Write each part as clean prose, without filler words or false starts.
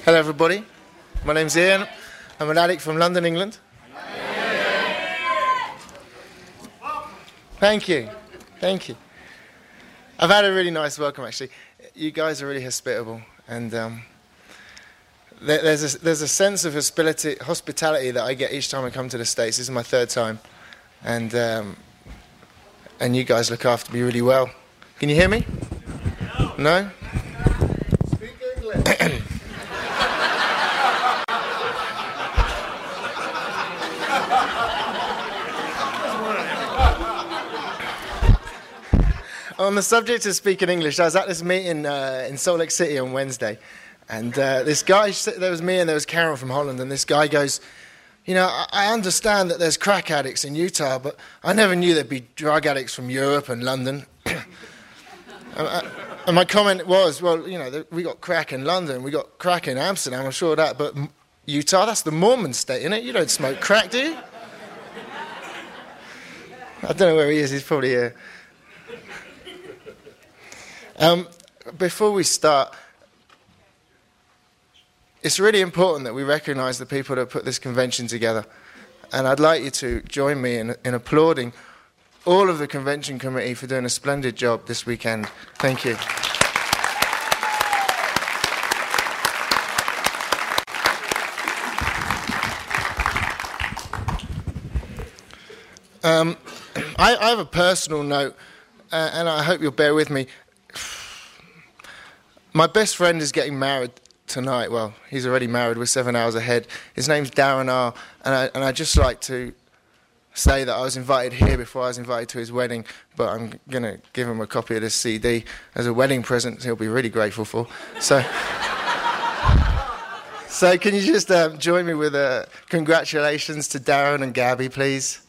Hello everybody, my name's Ian, I'm an addict from London, England. Thank you. I've had a really nice welcome actually. You guys are really hospitable, and there's a sense of hospitality that I get each time I come to the States. This is my third time, and you guys look after me really well. Can you hear me? No? Speak English. On the subject of speaking English, I was at this meeting in Salt Lake City on Wednesday, and this guy, there was me and there was Karen from Holland, and this guy goes, you know, I understand that there's crack addicts in Utah, but I never knew there'd be drug addicts from Europe and London. And my comment was, well, you know, we got crack in London, we got crack in Amsterdam, I'm sure of that, but Utah, that's the Mormon state, isn't it? You don't smoke crack, do you? I don't know where he is, he's probably here. Before we start, it's really important that we recognise the people that put this convention together. And I'd like you to join me in applauding all of the convention committee for doing a splendid job this weekend. Thank you. I have a personal note, and I hope you'll bear with me. My best friend is getting married tonight. Well, he's already married. We're 7 hours ahead. His name's Darren R. And I'd just like to say that I was invited here before I was invited to his wedding, but I'm going to give him a copy of this CD as a wedding present he'll be really grateful for. So can you just join me with congratulations to Darren and Gabby, please?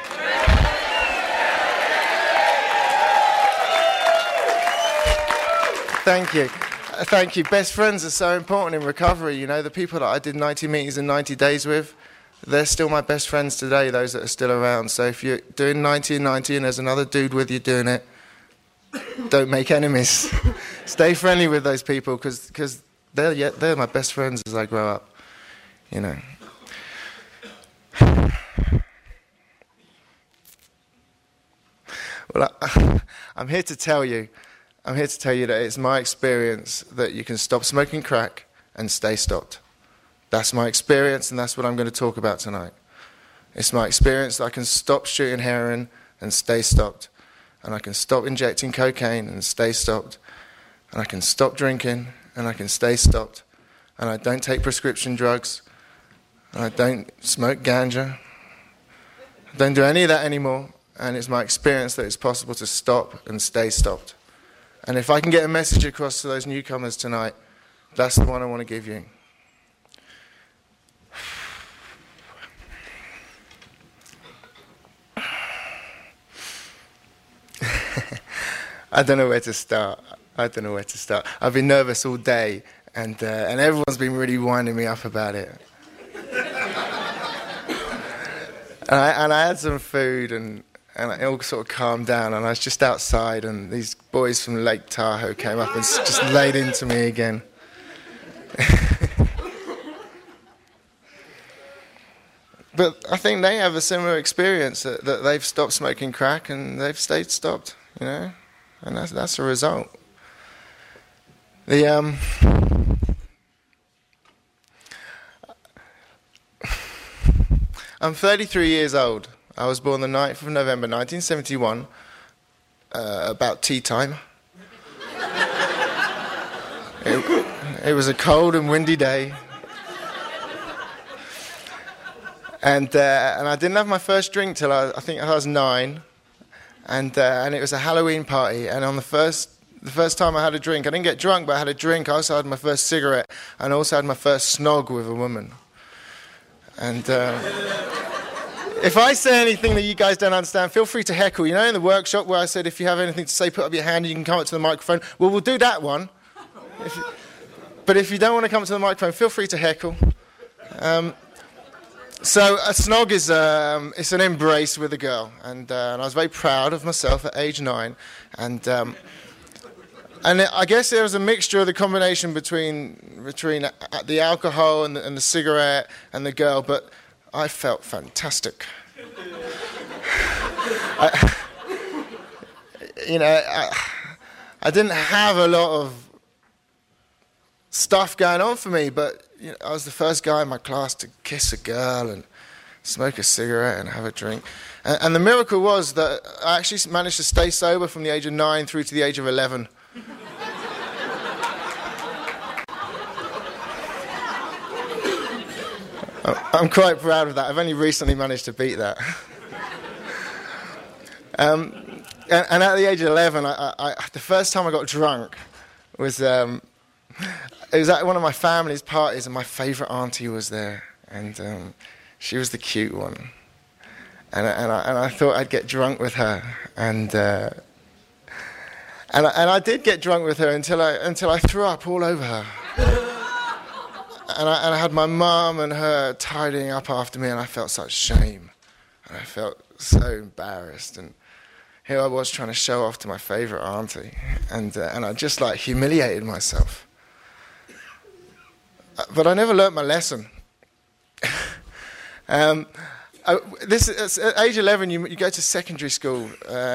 Thank you. Thank you. Best friends are so important in recovery. You know, the people that I did 90 meetings in 90 days with, they're still my best friends today, those that are still around. So if you're doing 90 and 90 and there's another dude with you doing it, don't make enemies. Stay friendly with those people because they're my best friends as I grow up, you know. Well, I'm here to tell you that it's my experience that you can stop smoking crack and stay stopped. That's my experience, and that's what I'm going to talk about tonight. It's my experience that I can stop shooting heroin and stay stopped. And I can stop injecting cocaine and stay stopped. And I can stop drinking and I can stay stopped. And I don't take prescription drugs. And I don't smoke ganja. I don't do any of that anymore. And it's my experience that it's possible to stop and stay stopped. And if I can get a message across to those newcomers tonight, that's the one I want to give you. I don't know where to start. I've been nervous all day, and everyone's been really winding me up about it. and I had some food, and it all sort of calmed down, and I was just outside, and these boys from Lake Tahoe came up and just laid into me again. But I think they have a similar experience, that they've stopped smoking crack and they've stayed stopped, you know, and that's a result. I'm 33 years old. I was born the 9th of November 1971, about tea time. It was a cold and windy day. And I didn't have my first drink till I think I was 9. And it was a Halloween party. And on the first time I had a drink, I didn't get drunk, but I had a drink. I also had my first cigarette and I also had my first snog with a woman. And if I say anything that you guys don't understand, feel free to heckle. You know, in the workshop where I said if you have anything to say, put up your hand and you can come up to the microphone. Well, we'll do that one. But if you don't want to come to the microphone, feel free to heckle. So a snog is it's an embrace with a girl. And I was very proud of myself at age 9. And And I guess there was a mixture of the combination between the alcohol and the cigarette and the girl, but I felt fantastic. I didn't have a lot of stuff going on for me, but I was the first guy in my class to kiss a girl and smoke a cigarette and have a drink. And the miracle was that I actually managed to stay sober from the age of 9 through to the age of 11. I'm quite proud of that. I've only recently managed to beat that. And at the age of 11, the first time I got drunk was it was at one of my family's parties, and my favourite auntie was there, and she was the cute one, and I thought I'd get drunk with her, and I did get drunk with her until I threw up all over her. And I had my mum and her tidying up after me, and I felt such shame. And I felt so embarrassed. And here I was trying to show off to my favourite auntie. And I just humiliated myself. But I never learnt my lesson. At age 11, you go to secondary school.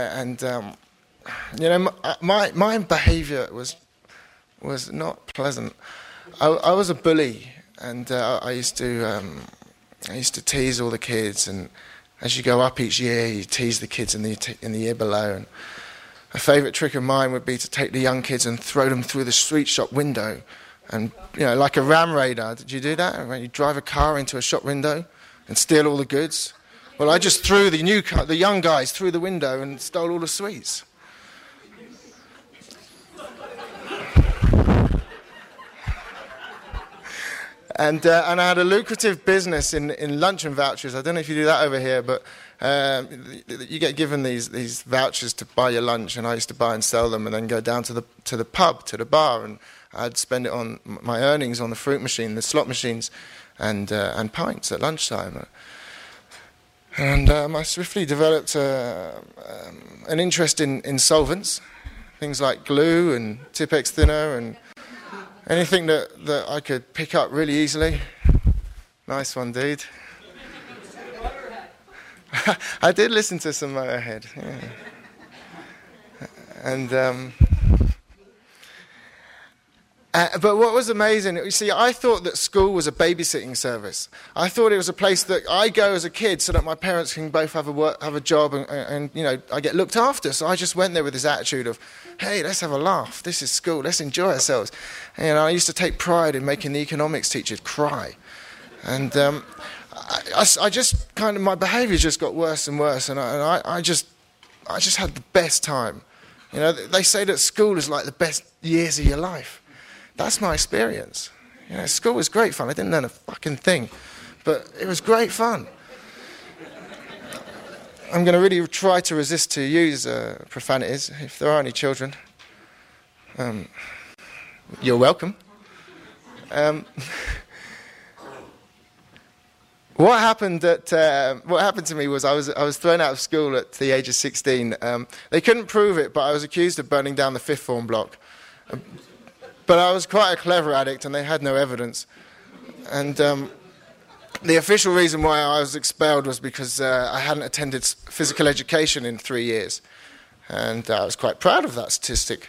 My behaviour was not pleasant. I was a bully, and I used to tease all the kids. And as you go up each year, you tease the kids in the year below. And a favourite trick of mine would be to take the young kids and throw them through the sweet shop window, and like a ram raider. Did you do that? When you drive a car into a shop window and steal all the goods? Well, I just threw the young guys through the window and stole all the sweets. And I had a lucrative business in luncheon vouchers. I don't know if you do that over here, but you get given these vouchers to buy your lunch, and I used to buy and sell them, and then go down to the pub, to the bar, and I'd spend it on my earnings on the fruit machine, the slot machines, and pints at lunchtime. And I swiftly developed an interest in solvents, things like glue and Tipp-Ex thinner and anything that I could pick up really easily. Nice one, dude. I did listen to some Motorhead. Yeah. And but what was amazing, you see, I thought that school was a babysitting service. I thought it was a place that I go as a kid so that my parents can both have a job, and I get looked after. So I just went there with this attitude of, hey, let's have a laugh. This is school. Let's enjoy ourselves. And I used to take pride in making the economics teachers cry. And I just my behaviour just got worse and worse, and I just had the best time. They say that school is like the best years of your life. That's my experience. School was great fun. I didn't learn a fucking thing, but it was great fun. I'm going to really try to resist to use profanities. If there are any children, you're welcome. What happened to me was I was thrown out of school at the age of 16. They couldn't prove it, but I was accused of burning down the fifth form block. But I was quite a clever addict, and they had no evidence. And the official reason why I was expelled was because I hadn't attended physical education in 3 years. And I was quite proud of that statistic.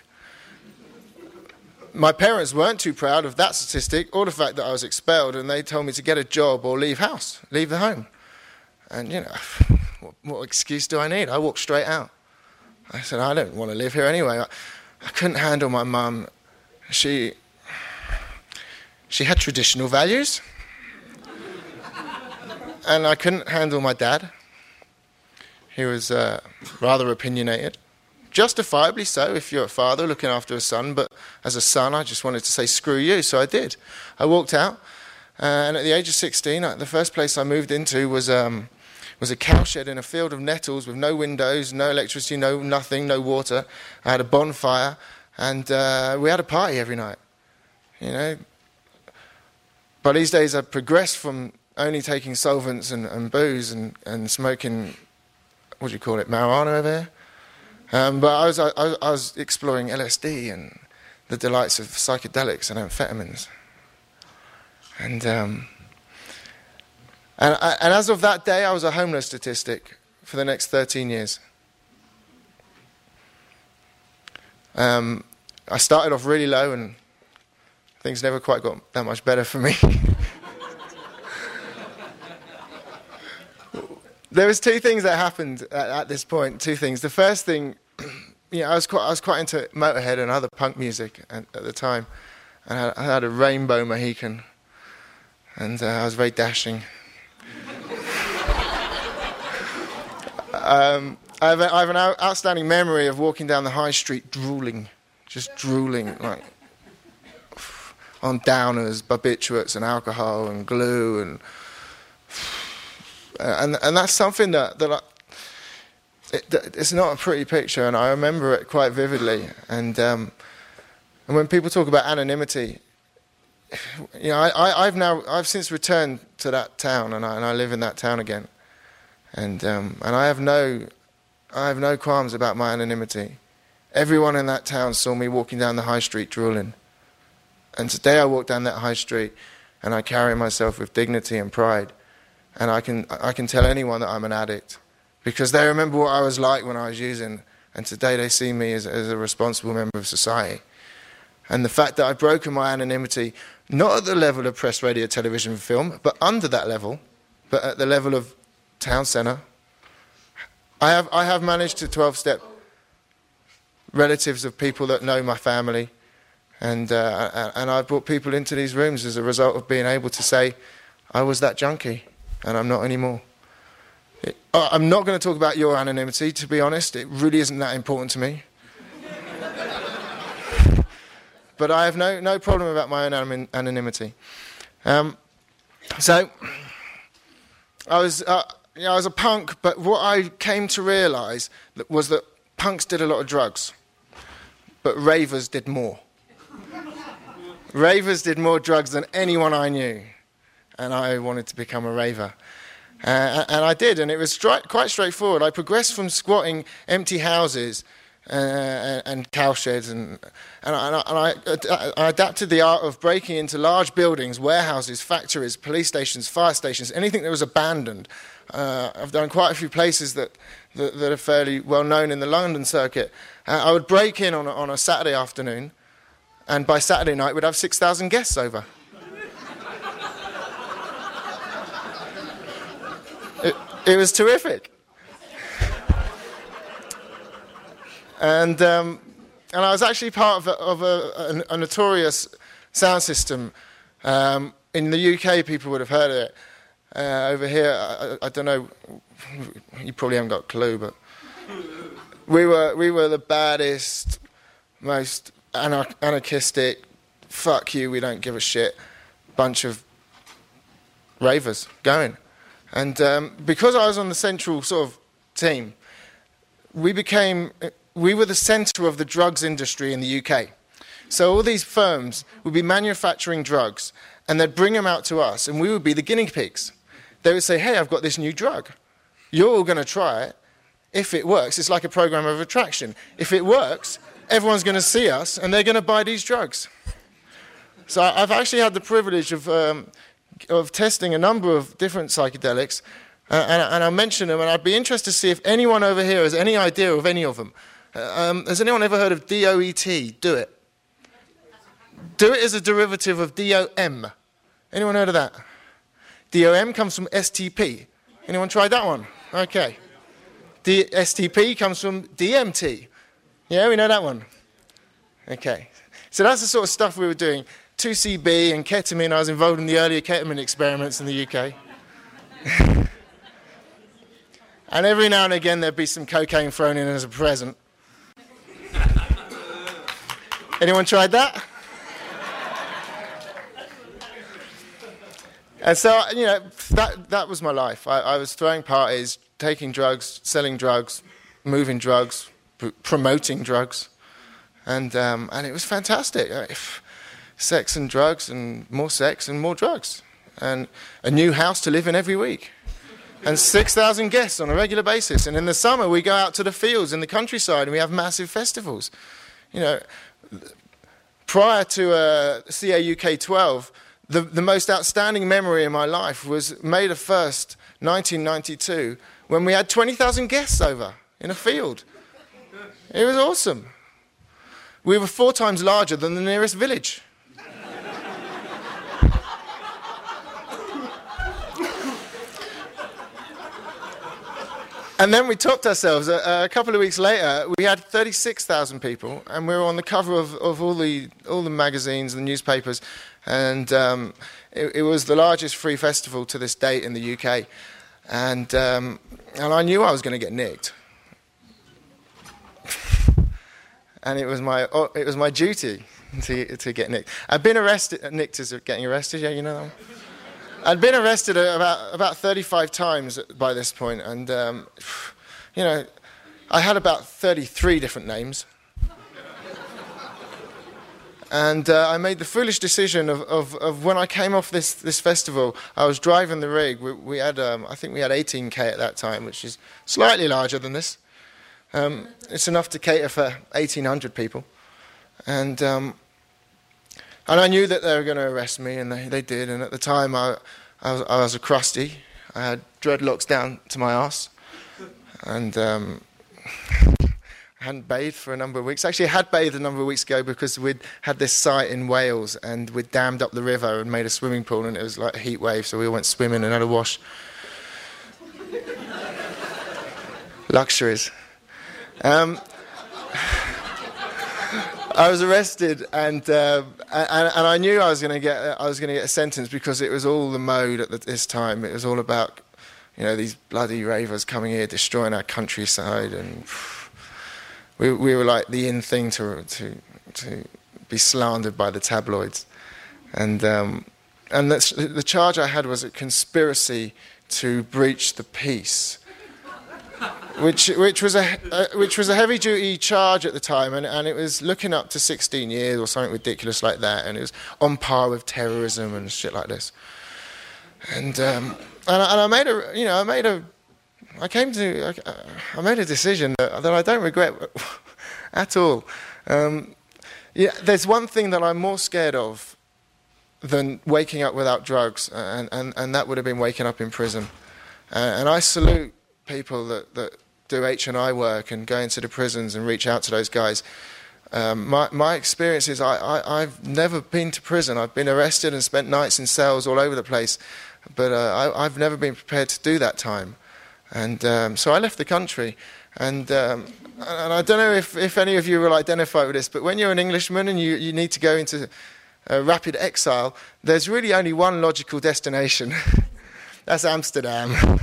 My parents weren't too proud of that statistic or the fact that I was expelled, and they told me to get a job or leave the home. And, what excuse do I need? I walked straight out. I said, I don't want to live here anyway. I couldn't handle my mum. She had traditional values, and I couldn't handle my dad. He was rather opinionated, justifiably so if you're a father looking after a son, but as a son I just wanted to say screw you, so I did. I walked out, and at the age of 16, the first place I moved into was a cowshed in a field of nettles with no windows, no electricity, no nothing, no water. I had a bonfire. And we had a party every night, But these days I've progressed from only taking solvents and booze and smoking, what do you call it, marijuana over here. But I was exploring LSD and the delights of psychedelics and amphetamines. And as of that day, I was a homeless statistic for the next 13 years. I started off really low, and things never quite got that much better for me. There was two things that happened at this point. Two things. The first thing, I was quite into Motorhead and other punk music at the time, and I had a rainbow Mohican, and I was very dashing. I have an outstanding memory of walking down the high street drooling, like on downers, barbiturates, and alcohol, and glue, and that's something that it's not a pretty picture, and I remember it quite vividly. And when people talk about anonymity, I've since returned to that town, and I live in that town again, and I have no qualms about my anonymity. Everyone in that town saw me walking down the high street drooling, and today I walk down that high street, and I carry myself with dignity and pride. And I can tell anyone that I'm an addict, because they remember what I was like when I was using, and today they see me as a responsible member of society. And the fact that I've broken my anonymity, not at the level of press, radio, television, film, but under that level, but at the level of town centre, I have managed to 12-step relatives of people that know my family, and I've brought people into these rooms as a result of being able to say, I was that junkie. And I'm not anymore. I'm not going to talk about your anonymity, to be honest. It really isn't that important to me. But I have no problem about my own anonymity. So I was a punk, but what I came to realise was that punks did a lot of drugs, but ravers did more. Ravers did more drugs than anyone I knew. And I wanted to become a raver. And I did, and it was quite straightforward. I progressed from squatting empty houses and cowsheds, and I adapted the art of breaking into large buildings, warehouses, factories, police stations, fire stations, anything that was abandoned. I've done quite a few places that are fairly well known in the London circuit. I would break in on a Saturday afternoon, and by Saturday night we'd have 6,000 guests over. It was terrific. And I was actually part of a notorious sound system. In the UK, people would have heard of it. Over here, I don't know, you probably haven't got a clue, but we were the baddest, most anarchistic, fuck you, we don't give a shit, bunch of ravers going. And because I was on the central sort of team, we were the centre of the drugs industry in the UK. So all these firms would be manufacturing drugs, and they'd bring them out to us, and we would be the guinea pigs. They would say, hey, I've got this new drug. You're all going to try it. If it works, it's like a program of attraction. If it works, everyone's going to see us, and they're going to buy these drugs. So I've actually had the privilege of testing a number of different psychedelics, and I'll mention them, and I'd be interested to see if anyone over here has any idea of any of them. Has anyone ever heard of DOET? Do it. Do it is a derivative of DOM. Anyone heard of that? DOM comes from STP. Anyone tried that one? Okay. STP comes from DMT. Yeah, we know that one. Okay. So that's the sort of stuff we were doing. 2CB and ketamine. I was involved in the earlier ketamine experiments in the UK. And every now and again there'd be some cocaine thrown in as a present. Anyone tried that? And so, that was my life. I was throwing parties, taking drugs, selling drugs, moving drugs, promoting drugs. And it was fantastic. Sex and drugs and more drugs. And a new house to live in every week. And 6,000 guests on a regular basis. And in the summer, we go out to the fields in the countryside and we have massive festivals. prior to CA UK 12, the most outstanding memory in my life was May the 1st, 1992, when we had 20,000 guests over in a field. It was awesome. We were 4 times larger than the nearest village. And then we topped ourselves. A couple of weeks later, we had 36,000 people, and we were on the cover of all the magazines and newspapers. And it was the largest free festival to this date in the UK. And I knew I was going to get nicked. And it was my duty to get nicked. I'd been arrested. Nicked is getting arrested. Yeah, you know that one? I'd been arrested about 35 times by this point, and I had about 33 different names. And I made the foolish decision of when I came off this festival, I was driving the rig. We had I think we had 18K at that time, which is slightly larger than this. It's enough to cater for 1,800 people, and I knew that they were going to arrest me, and they did. And at the time, I was a crusty. I had dreadlocks down to my arse, and I hadn't bathed for a number of weeks. Actually, I had bathed a number of weeks ago because we'd had this site in Wales, and we'd dammed up the river and made a swimming pool, and it was like a heat wave, so we all went swimming and had a wash. Luxuries. I was arrested, and I knew I was going to get a sentence because it was all the mode at this time. It was all about, these bloody ravers coming here, destroying our countryside, and we were like the in thing to be slandered by the tabloids, and the charge I had was a conspiracy to breach the peace. Which was a heavy duty charge at the time, and it was looking up to 16 years or something ridiculous like that, and it was on par with terrorism and shit like this. And I made a decision that I don't regret at all. There's one thing that I'm more scared of than waking up without drugs, and that would have been waking up in prison. And I salute people that do H&I work and go into the prisons and reach out to those guys. My experience is I've never been to prison. I've been arrested and spent nights in cells all over the place, but I've never been prepared to do that time. And so I left the country. And I don't know if any of you will identify with this, but when you're an Englishman and you need to go into rapid exile, there's really only one logical destination. That's Amsterdam.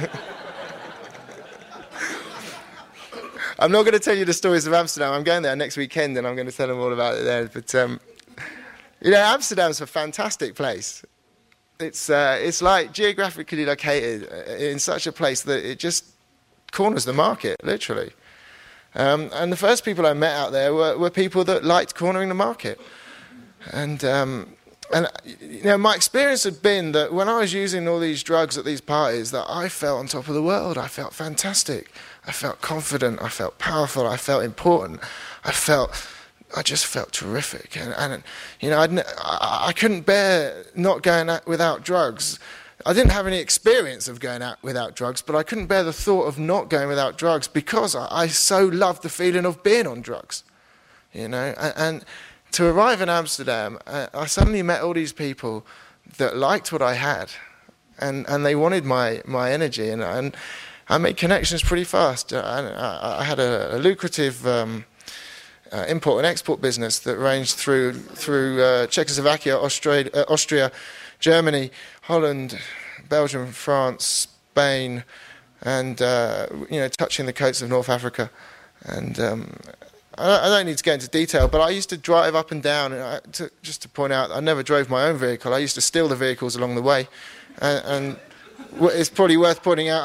I'm not going to tell you the stories of Amsterdam. I'm going there next weekend, and I'm going to tell them all about it there. But Amsterdam's a fantastic place. It's like geographically located in such a place that it just corners the market, literally. And the first people I met out there were people that liked cornering the market. And my experience had been that when I was using all these drugs at these parties, that I felt on top of the world. I felt fantastic. I felt confident. I felt powerful. I felt important. I just felt terrific. And I couldn't bear not going out without drugs. I didn't have any experience of going out without drugs, but I couldn't bear the thought of not going without drugs because I so loved the feeling of being on drugs, And to arrive in Amsterdam, I suddenly met all these people that liked what I had, and they wanted my energy, and I made connections pretty fast. I had a lucrative import and export business that ranged through Czechoslovakia, Austria, Germany, Holland, Belgium, France, Spain, and touching the coasts of North Africa. And I don't need to go into detail, but I used to drive up and down. And just to point out, I never drove my own vehicle. I used to steal the vehicles along the way. And it's probably worth pointing out,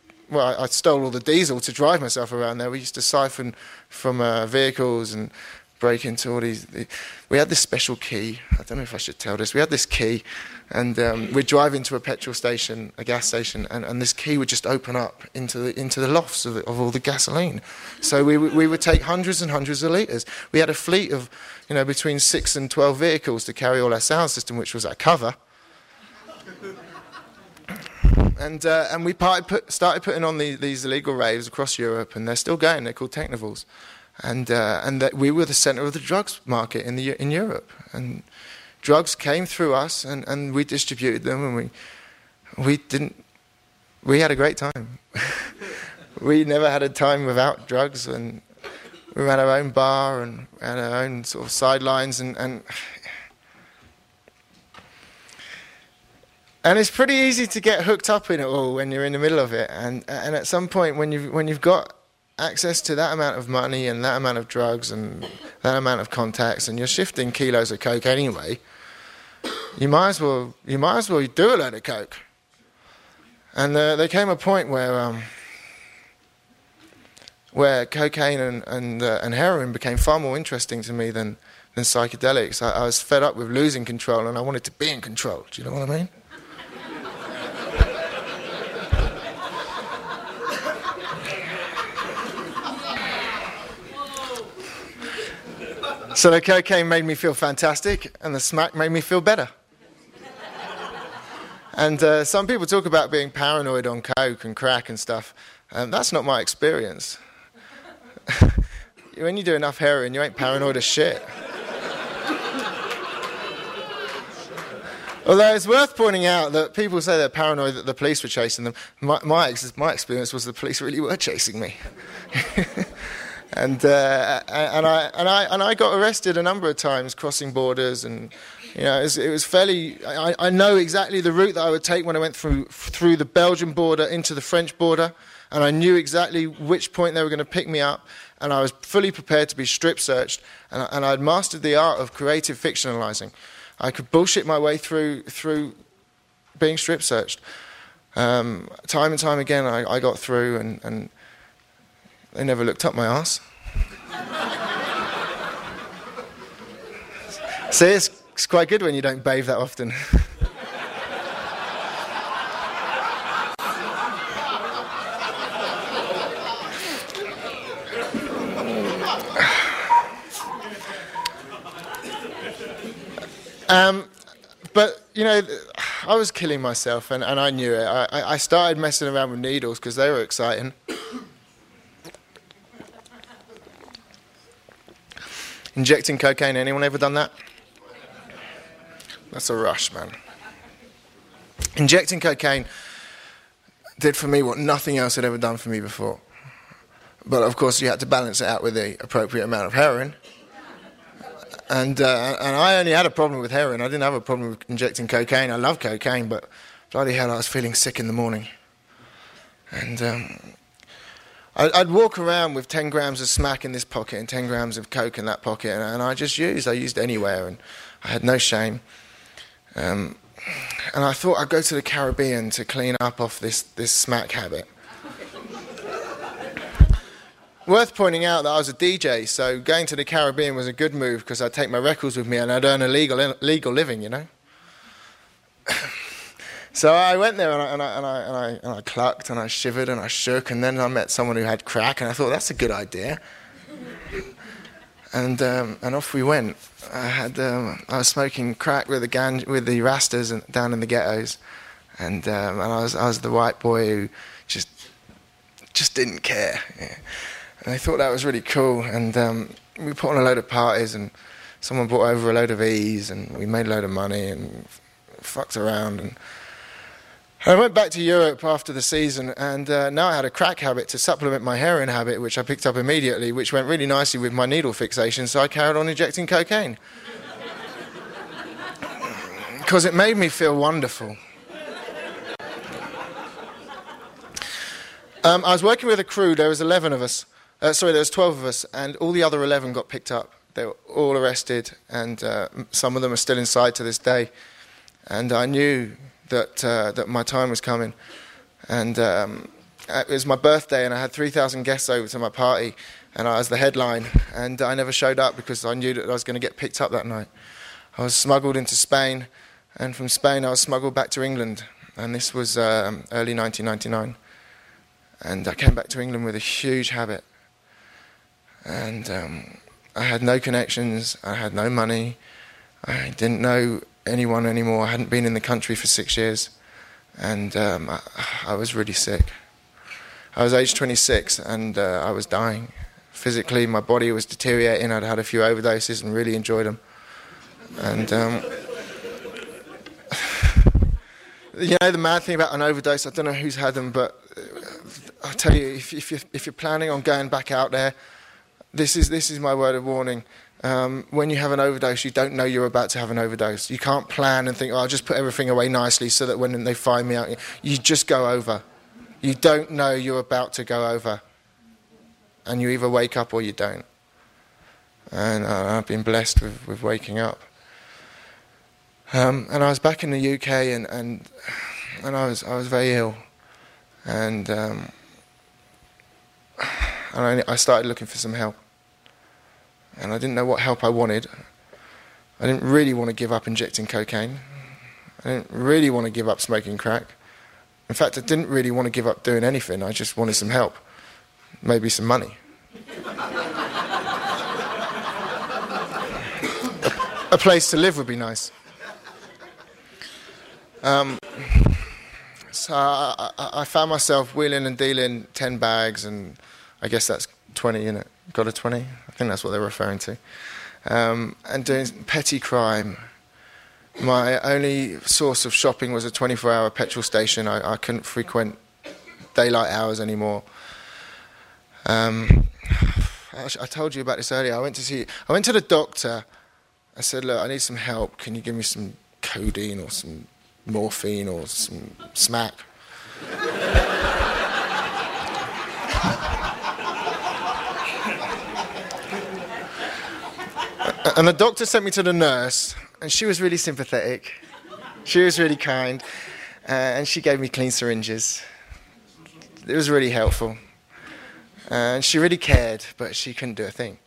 I stole all the diesel to drive myself around there. We used to siphon from vehicles and break into all these. We had this special key. I don't know if I should tell this. We had this key, and we'd drive into a petrol station, a gas station, and this key would just open up into the lofts of all the gasoline. So we would take hundreds and hundreds of litres. We had a fleet of, between 6 and 12 vehicles to carry all our sound system, which was our cover. And we started putting on these illegal raves across Europe, and they're still going. They're called Technivals, and that we were the centre of the drugs market in Europe. And drugs came through us, and we distributed them, and we had a great time. We never had a time without drugs, and we had our own bar and had our own sort of sidelines, and it's pretty easy to get hooked up in it all when you're in the middle of it. And at some point, when you've got access to that amount of money and that amount of drugs and that amount of contacts, and you're shifting kilos of coke anyway, you might as well do a load of coke. And there came a point where cocaine and heroin became far more interesting to me than psychedelics. I was fed up with losing control, and I wanted to be in control. Do you know what I mean? So the cocaine made me feel fantastic, and the smack made me feel better. And some people talk about being paranoid on coke and crack and stuff. That's not my experience. When you do enough heroin, you ain't paranoid as shit. Although it's worth pointing out that people say they're paranoid that the police were chasing them. My experience was the police really were chasing me. And I got arrested a number of times crossing borders, and it was fairly. I know exactly the route that I would take when I went through the Belgian border into the French border, and I knew exactly which point they were going to pick me up, and I was fully prepared to be strip searched, and I'd mastered the art of creative fictionalizing. I could bullshit my way through being strip searched. Time and time again, I got through, and they never looked up my arse. See, it's quite good when you don't bathe that often. But, I was killing myself, and I knew it. I started messing around with needles because they were exciting. Injecting cocaine, anyone ever done that? That's a rush, man. Injecting cocaine did for me what nothing else had ever done for me before. But of course you had to balance it out with the appropriate amount of heroin. And I only had a problem with heroin. I didn't have a problem with injecting cocaine. I love cocaine, but bloody hell, I was feeling sick in the morning. And I'd walk around with 10 grams of smack in this pocket and 10 grams of coke in that pocket, and I used anywhere, and I had no shame. And I thought I'd go to the Caribbean to clean up off this smack habit. Worth pointing out that I was a DJ, so going to the Caribbean was a good move because I'd take my records with me and I'd earn a legal living, So I went there and I clucked and I shivered and I shook, and then I met someone who had crack, and I thought that's a good idea. And off we went. I was smoking crack with the Rastas down in the ghettos, and I was the white boy who just didn't care. Yeah. And I thought that was really cool. And we put on a load of parties, and someone brought over a load of E's, and we made a load of money and fucked around. And I went back to Europe after the season, and now I had a crack habit to supplement my heroin habit, which I picked up immediately, which went really nicely with my needle fixation, so I carried on injecting cocaine. Because it made me feel wonderful. I was working with a crew. There was 11 of us. There was 12 of us, and all the other 11 got picked up. They were all arrested, and some of them are still inside to this day. And I knew that my time was coming, and it was my birthday, and I had 3,000 guests over to my party, and I was the headline, and I never showed up because I knew that I was going to get picked up that night. I was smuggled into Spain, and from Spain I was smuggled back to England, and this was early 1999. And I came back to England with a huge habit, and I had no connections, I had no money, I didn't know anyone anymore, I hadn't been in the country for 6 years, and I was really sick. I was age 26 and I was dying. Physically, my body was deteriorating. I'd had a few overdoses and really enjoyed them. And you know, the mad thing about an overdose, I don't know who's had them, but I tell you, if you're planning on going back out there, this is my word of warning. When you have an overdose, you don't know you're about to have an overdose. You can't plan and think, oh, I'll just put everything away nicely so that when they find me out, you just go over. You don't know you're about to go over. And you either wake up or you don't. And I've been blessed with waking up. And I was back in the UK, and I was very ill. And I started looking for some help. And I didn't know what help I wanted. I didn't really want to give up injecting cocaine. I didn't really want to give up smoking crack. In fact, I didn't really want to give up doing anything. I just wanted some help. Maybe some money. A place to live would be nice. So I found myself wheeling and dealing 10 bags, and I guess that's 20, isn't it? Got a 20? I think that's what they're referring to. And doing petty crime. My only source of shopping was a 24-hour petrol station. I couldn't frequent daylight hours anymore. I told you about this earlier. I went to the doctor. I said, look, I need some help. Can you give me some codeine or some morphine or some smack? And the doctor sent me to the nurse, and she was really sympathetic. She was really kind, and she gave me clean syringes. It was really helpful. And she really cared, but she couldn't do a thing.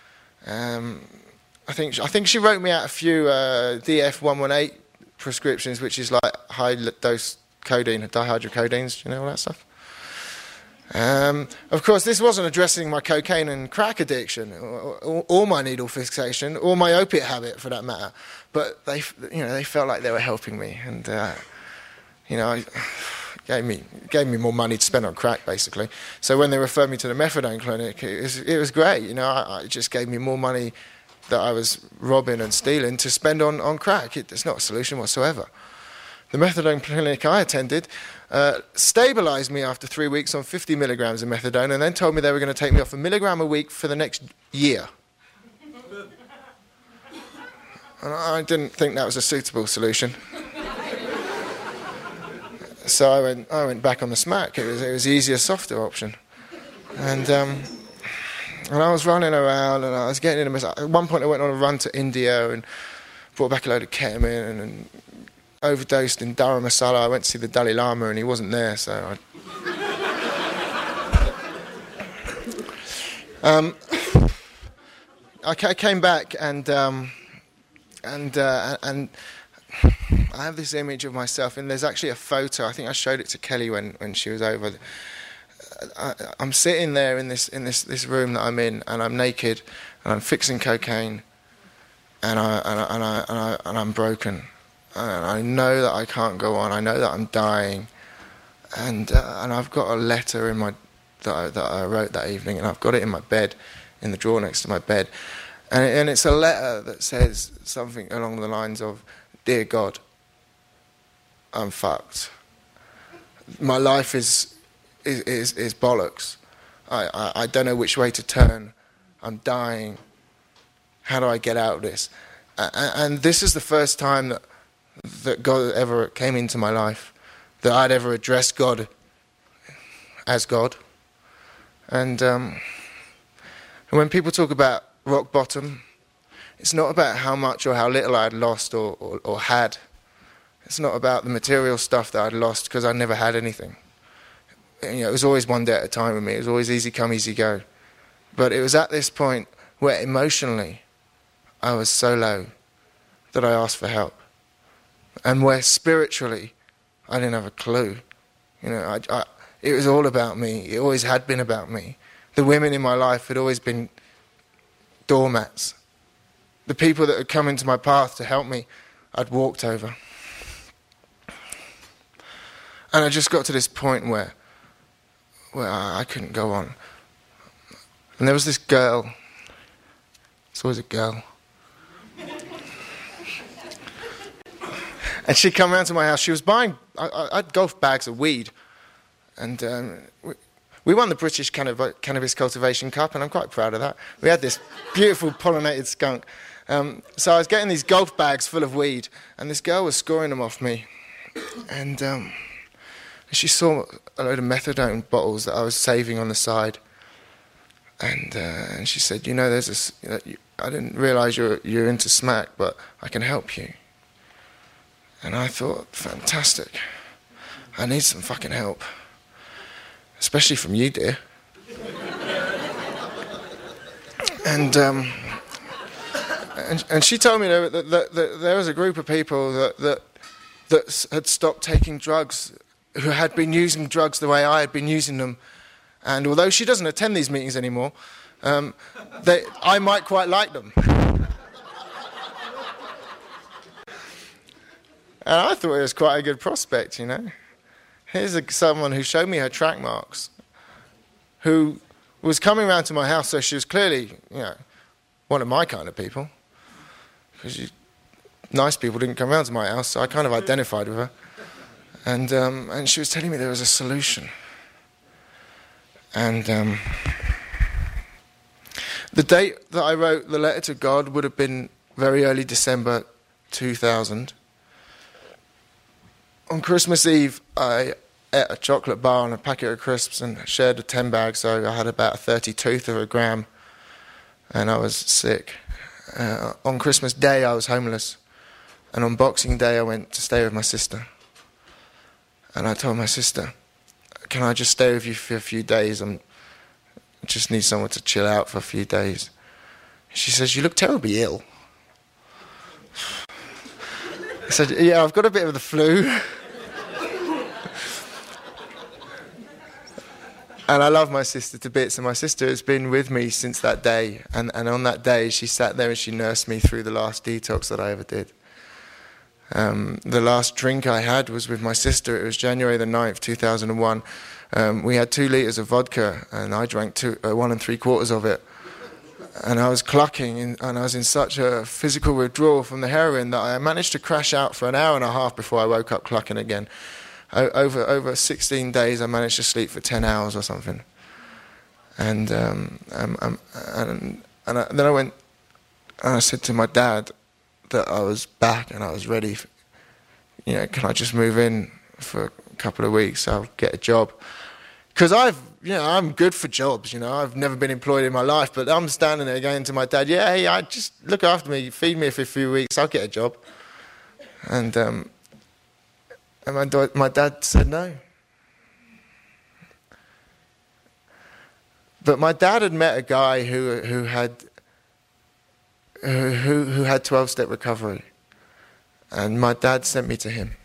I think she wrote me out a few DF118 prescriptions, which is like high-dose codeine, dihydrocodeines, do you know all that stuff? Of course, this wasn't addressing my cocaine and crack addiction, or my needle fixation, or my opiate habit, for that matter. But they felt like they were helping me, and gave me more money to spend on crack, basically. So when they referred me to the methadone clinic, it was great. It just gave me more money that I was robbing and stealing to spend on crack. It's not a solution whatsoever. The methadone clinic I attended stabilised me after 3 weeks on 50 milligrams of methadone, and then told me they were going to take me off a milligram a week for the next year. And I didn't think that was a suitable solution. So I went back on the smack. It was the easier, softer option. And I was running around, and I was getting in a mess. At one point I went on a run to India and brought back a load of ketamine and overdosed in Dharamsala. I went to see the Dalai Lama, and he wasn't there, so I came back, and I have this image of myself, and there's actually a photo. I think I showed it to Kelly when she was over. I'm sitting there in this room that I'm in, and I'm naked, and I'm fixing cocaine, and I'm broken, and I know that I can't go on. I know that I'm dying, and I've got a letter in that I wrote that evening, and I've got it in my bed, in the drawer next to my bed, and it's a letter that says something along the lines of, "Dear God, I'm fucked. My life is bollocks. I don't know which way to turn. I'm dying. How do I get out of this?" And this is the first time that God ever came into my life, that I'd ever addressed God as God. And when people talk about rock bottom, it's not about how much or how little I had lost or had. It's not about the material stuff that I'd lost, because I never had anything. it was always one day at a time with me. It was always easy come, easy go. But it was at this point where emotionally I was so low that I asked for help. And where spiritually I didn't have a clue. It was all about me. It always had been about me. The women in my life had always been doormats. The people that had come into my path to help me, I'd walked over. And I just got to this point where I couldn't go on. And there was this girl. It's always a girl. And she'd come round to my house. She was buying, I had golf bags of weed. And we won the British Cannabis Cultivation Cup, and I'm quite proud of that. We had this beautiful pollinated skunk. So I was getting these golf bags full of weed, and this girl was scoring them off me. And she saw a load of methadone bottles that I was saving on the side. And she said, there's this, I didn't realise you're into smack, but I can help you. And I thought, fantastic. I need some fucking help. Especially from you, dear. And she told me that there was a group of people that had stopped taking drugs, who had been using drugs the way I had been using them. And although she doesn't attend these meetings anymore, I might quite like them. And I thought it was quite a good prospect, Here's someone who showed me her track marks, who was coming round to my house, so she was clearly, one of my kind of people. Because nice people didn't come round to my house, so I kind of identified with her. And she was telling me there was a solution. And the date that I wrote the letter to God would have been very early December 2000. On Christmas Eve, I ate a chocolate bar and a packet of crisps and shared a 10 bag, so I had about a 32th of a gram, and I was sick. On Christmas Day, I was homeless, and on Boxing Day, I went to stay with my sister. And I told my sister, can I just stay with you for a few days? I just need someone to chill out for a few days. She says, you look terribly ill. I said, yeah, I've got a bit of the flu. And I love my sister to bits, and my sister has been with me since that day. And on that day, she sat there and she nursed me through the last detox that I ever did. The last drink I had was with my sister. It was January the 9th, 2001. We had 2 litres of vodka, and I drank 1 3/4 of it. And I was clucking, and I was in such a physical withdrawal from the heroin that I managed to crash out for an hour and a half before I woke up clucking again. Over 16 days, I managed to sleep for 10 hours or something. And then I went, and I said to my dad that I was back and I was ready. Can I just move in for a couple of weeks? I'll get a job. Because I'm good for jobs, I've never been employed in my life, but I'm standing there going to my dad, yeah, just look after me, feed me for a few weeks, I'll get a job. And my dad said no. But my dad had met a guy who had 12-step recovery, and my dad sent me to him.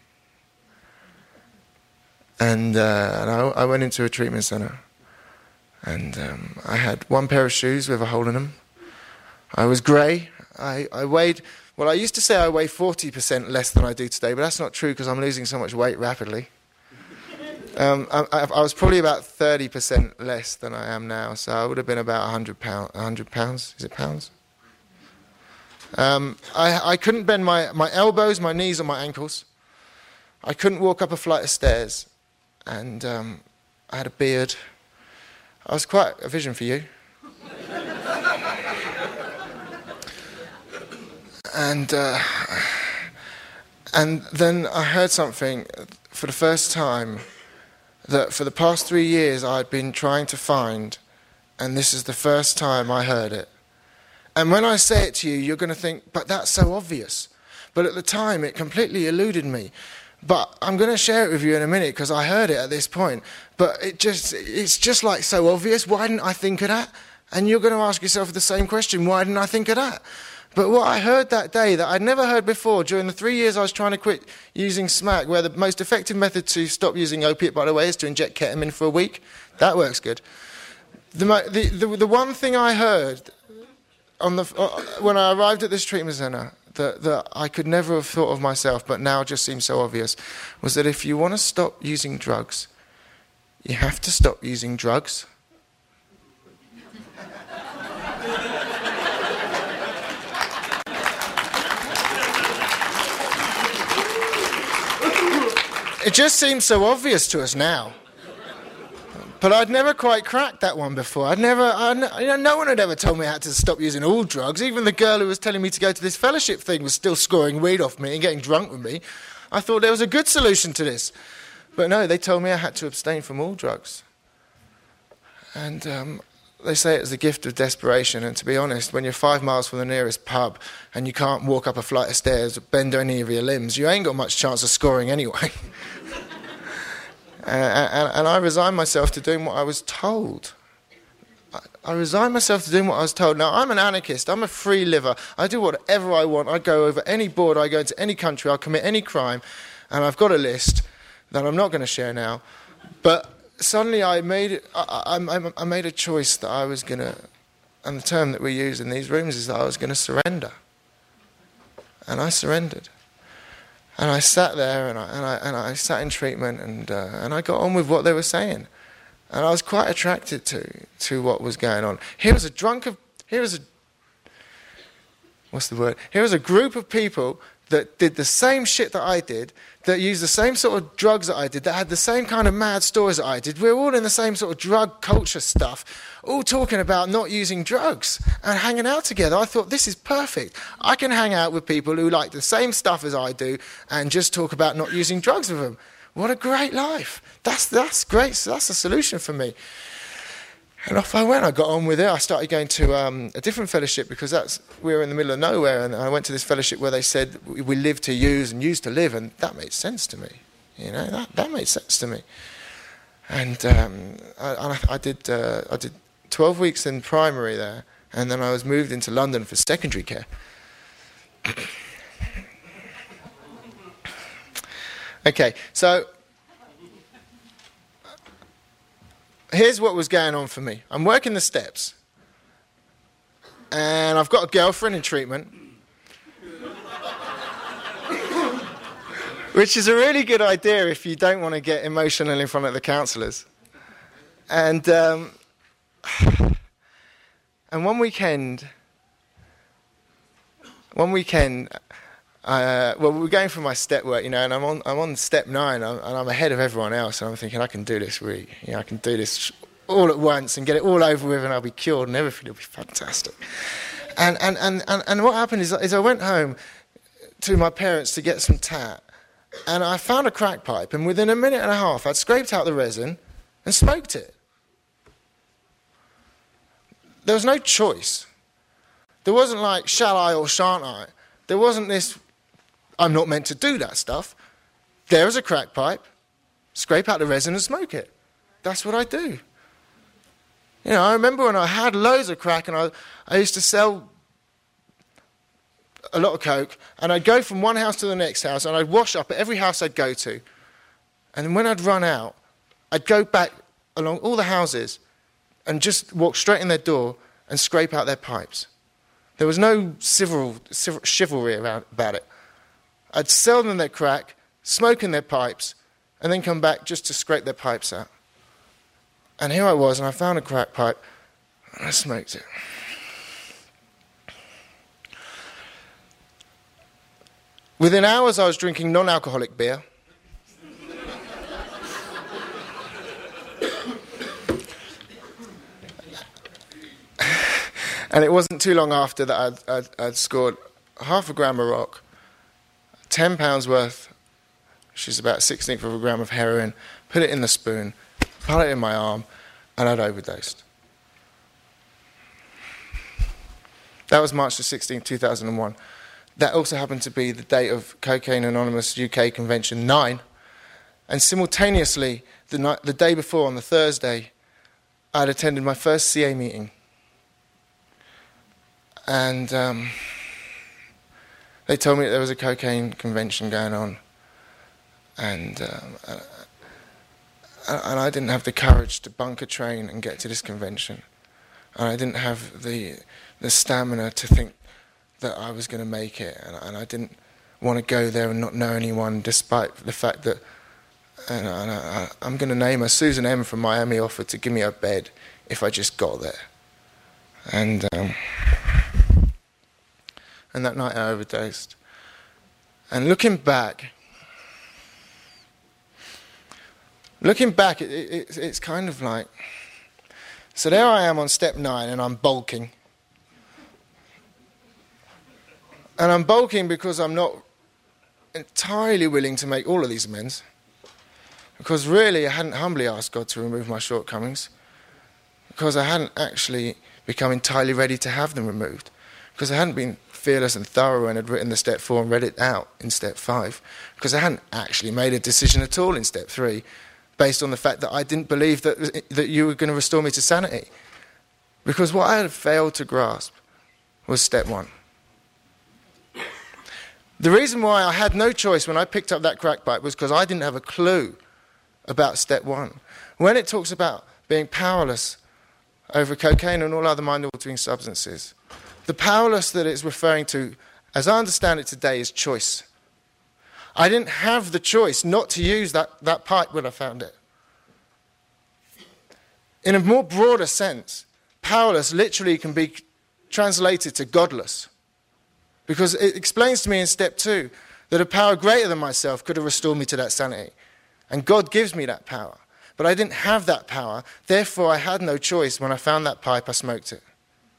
And I went into a treatment centre, and I had 1 pair of shoes with a hole in them. I was grey. I weighed, well, I used to say I weigh 40% less than I do today, but that's not true because I'm losing so much weight rapidly. I was probably about 30% less than I am now, so I would have been about 100 pounds. Is it pounds? I couldn't bend my elbows, my knees, or my ankles. I couldn't walk up a flight of stairs. And I had a beard. I was quite a vision for you. And then I heard something for the first time that for the past 3 years I had been trying to find, and this is the first time I heard it. And when I say it to you, you're going to think, but that's so obvious. But at the time, it completely eluded me. But I'm going to share it with you in a minute because I heard it at this point. But it's just like so obvious. Why didn't I think of that? And you're going to ask yourself the same question. Why didn't I think of that? But what I heard that day that I'd never heard before during the 3 years I was trying to quit using smack, where the most effective method to stop using opiate, by the way, is to inject ketamine for a week. That works good. The one thing I heard when I arrived at this treatment centre that I could never have thought of myself, but now just seems so obvious, was that if you want to stop using drugs, you have to stop using drugs. It just seems so obvious to us now. But I'd never quite cracked that one before. No one had ever told me I had to stop using all drugs. Even the girl who was telling me to go to this fellowship thing was still scoring weed off me and getting drunk with me. I thought there was a good solution to this. But no, they told me I had to abstain from all drugs. And they say it's the gift of desperation. And to be honest, when you're 5 miles from the nearest pub and you can't walk up a flight of stairs or bend any of your limbs, you ain't got much chance of scoring anyway. And I resigned myself to doing what I was told. I resigned myself to doing what I was told. Now, I'm an anarchist. I'm a free liver. I do whatever I want. I go over any border. I go into any country. I'll commit any crime. And I've got a list that I'm not going to share now. But suddenly I made a choice that I was going to, and the term that we use in these rooms is that I was going to surrender. And I surrendered. And I sat there and I sat in treatment and I got on with what they were saying. And I was quite attracted to what was going on. Here was a group of people that did the same shit that I did, that used the same sort of drugs that I did, that had the same kind of mad stories that I did. We're all in the same sort of drug culture stuff, all talking about not using drugs and hanging out together. I thought, this is perfect. I can hang out with people who like the same stuff as I do and just talk about not using drugs with them. What a great life. That's great. So that's a solution for me. And off I went. I got on with it. I started going to a different fellowship because we were in the middle of nowhere. And I went to this fellowship where they said we live to use and use to live, and that made sense to me. You know, that made sense to me. And I did 12 weeks in primary there, and then I was moved into London for secondary care. Okay, so here's what was going on for me. I'm working the steps, and I've got a girlfriend in treatment, which is a really good idea if you don't want to get emotional in front of the counsellors. And one weekend, we were going for my step work, you know, and I'm on step 9, and I'm ahead of everyone else, and I'm thinking I can do this week, you know, I can do this all at once and get it all over with, and I'll be cured, and everything will be fantastic. And what happened is I went home to my parents to get some tat, and I found a crack pipe, and within a minute and a half, I'd scraped out the resin and smoked it. There was no choice. There wasn't like, shall I or shan't I? There wasn't this, I'm not meant to do that stuff. There is a crack pipe, scrape out the resin and smoke it. That's what I do. You know, I remember when I had loads of crack and I used to sell a lot of coke, and I'd go from one house to the next house, and I'd wash up at every house I'd go to. And then when I'd run out, I'd go back along all the houses and just walk straight in their door and scrape out their pipes. There was no chivalry about it. I'd sell them their crack, smoke in their pipes, and then come back just to scrape their pipes out. And here I was, and I found a crack pipe, and I smoked it. Within hours, I was drinking non-alcoholic beer. And it wasn't too long after that I'd scored half a gram of rock, £10 worth, which is about 1/16 of a gram of heroin, put it in the spoon, put it in my arm, and I'd overdosed. That was March the 16th, 2001. that also happened to be the date of Cocaine Anonymous UK Convention 9. And simultaneously, the day before, on the Thursday, I'd attended my first CA meeting. And they told me that there was a cocaine convention going on. And I didn't have the courage to bunk a train and get to this convention. And I didn't have the stamina to think that I was going to make it. And I didn't want to go there and not know anyone, despite the fact that I'm going to name her, Susan M. from Miami offered to give me a bed if I just got there. And that night I overdosed. And looking back, it's kind of like, so there I am on step 9 and I'm bulking. And I'm bulking because I'm not entirely willing to make all of these amends. Because really I hadn't humbly asked God to remove my shortcomings. Because I hadn't actually become entirely ready to have them removed. Because I hadn't been fearless and thorough and had written the step 4 and read it out in step 5. Because I hadn't actually made a decision at all in step 3, based on the fact that I didn't believe that you were going to restore me to sanity. Because what I had failed to grasp was step 1. The reason why I had no choice when I picked up that crack pipe was because I didn't have a clue about step 1. When it talks about being powerless over cocaine and all other mind-altering substances, the powerless that it's referring to, as I understand it today, is choice. I didn't have the choice not to use that pipe when I found it. In a more broader sense, powerless literally can be translated to godless. Because it explains to me in step 2 that a power greater than myself could have restored me to that sanity. And God gives me that power. But I didn't have that power, therefore I had no choice. When I found that pipe, I smoked it.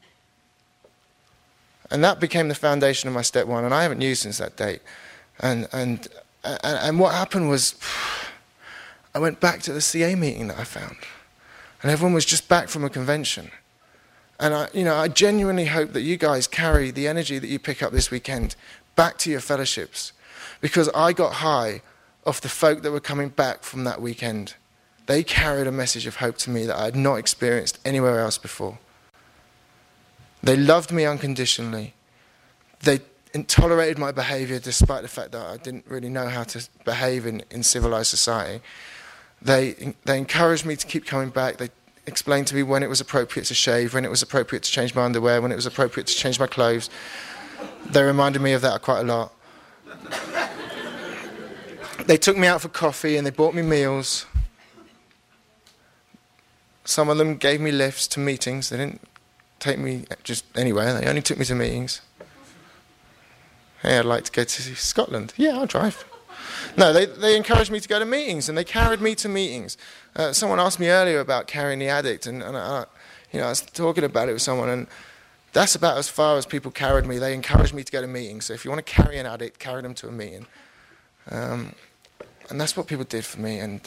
And that became the foundation of my step 1, and I haven't used since that date. And what happened was, I went back to the CA meeting that I found, and everyone was just back from a convention. And I genuinely hope that you guys carry the energy that you pick up this weekend back to your fellowships, because I got high off the folk that were coming back from that weekend. They carried a message of hope to me that I had not experienced anywhere else before. They loved me unconditionally. They tolerated my behaviour despite the fact that I didn't really know how to behave in civilized society. They encouraged me to keep coming back. They explained to me when it was appropriate to shave, when it was appropriate to change my underwear, when it was appropriate to change my clothes. They reminded me of that quite a lot. They took me out for coffee and they bought me meals. Some of them gave me lifts to meetings. They didn't take me just anywhere. They only took me to meetings. Hey, I'd like to go to Scotland. Yeah, I'll drive. No, they encouraged me to go to meetings, and they carried me to meetings. Someone asked me earlier about carrying the addict, and I was talking about it with someone, and that's about as far as people carried me. They encouraged me to go to meetings. So if you want to carry an addict, carry them to a meeting. And that's what people did for me. And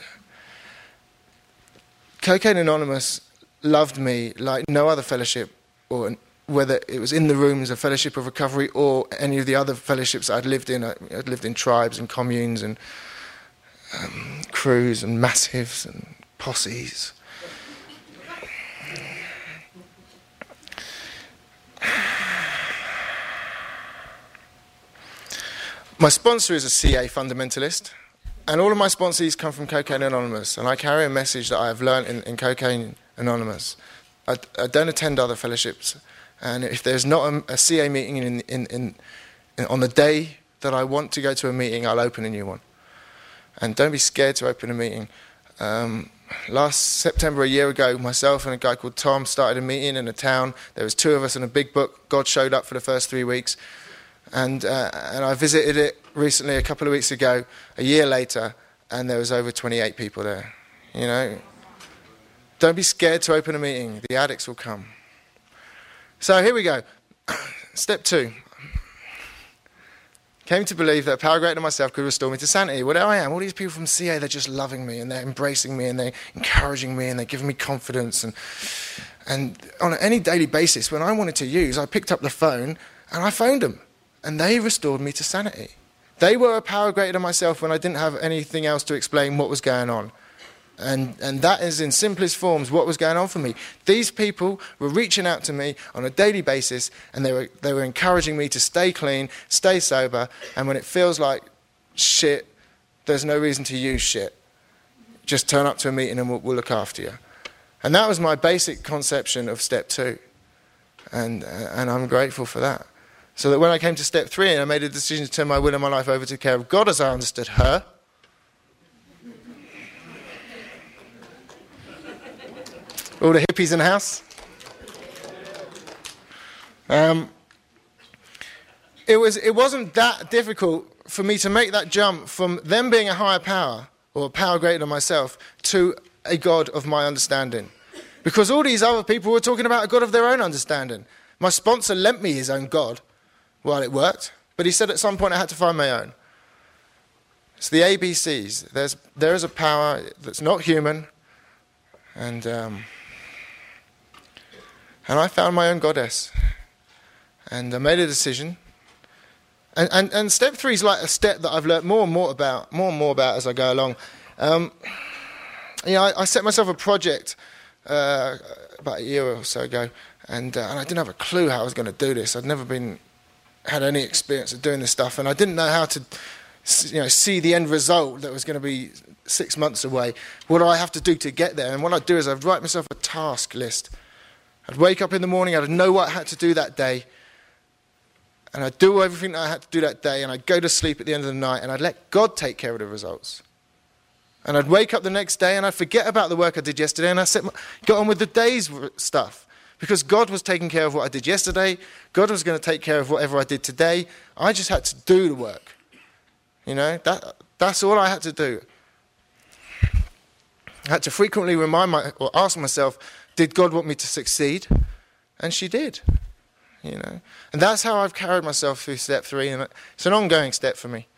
Cocaine Anonymous loved me like no other fellowship, or whether it was in the rooms, a fellowship of recovery, or any of the other fellowships I'd lived in. I'd lived in tribes and communes and crews and massives and posses. My sponsor is a CA fundamentalist, and all of my sponsees come from Cocaine Anonymous, and I carry a message that I have learned in Cocaine Anonymous. I don't attend other fellowships, and if there's not a CA meeting on the day that I want to go to a meeting, I'll open a new one. And don't be scared to open a meeting. Last September, a year ago, myself and a guy called Tom started a meeting in a town. There was 2 of us and a big book. God showed up for the first 3 weeks. And I visited it recently, a couple of weeks ago, a year later, and there was over 28 people there. You know, don't be scared to open a meeting. The addicts will come. So here we go. Step 2. Came to believe that a power greater than myself could restore me to sanity. Well, there I am. All these people from CA, they're just loving me, and they're embracing me, and they're encouraging me, and they're giving me confidence. And on any daily basis, when I wanted to use, I picked up the phone, and I phoned them. And they restored me to sanity. They were a power greater than myself when I didn't have anything else to explain what was going on. And that is in simplest forms what was going on for me. These people were reaching out to me on a daily basis, and they were encouraging me to stay clean, stay sober, and when it feels like shit, there's no reason to use shit. Just turn up to a meeting and we'll look after you. And that was my basic conception of step 2. And I'm grateful for that. So that when I came to step 3 and I made a decision to turn my will and my life over to the care of God as I understood her, all the hippies in the house, it wasn't that difficult for me to make that jump from them being a higher power, or a power greater than myself, to a God of my understanding. Because all these other people were talking about a God of their own understanding. My sponsor lent me his own God. Well, it worked. But he said at some point I had to find my own. It's the ABCs. There is a power that's not human. And I found my own goddess. And I made a decision. And step 3 is like a step that I've learnt more and more about as I go along. I set myself a project about a year or so ago, and I didn't have a clue how I was going to do this. I'd never had any experience of doing this stuff, and I didn't know how to see the end result that was going to be 6 months away. What do I have to do to get there? And what I'd do is I'd write myself a task list. I'd wake up in the morning, I'd know what I had to do that day, and I'd do everything that I had to do that day, and I'd go to sleep at the end of the night, and I'd let God take care of the results. And I'd wake up the next day, and I'd forget about the work I did yesterday, and I got on with the day's stuff. Because God was taking care of what I did yesterday, God was going to take care of whatever I did today. I just had to do the work. That's all I had to do. I had to frequently ask myself, did God want me to succeed? And she did. And that's how I've carried myself through step 3, and it's an ongoing step for me.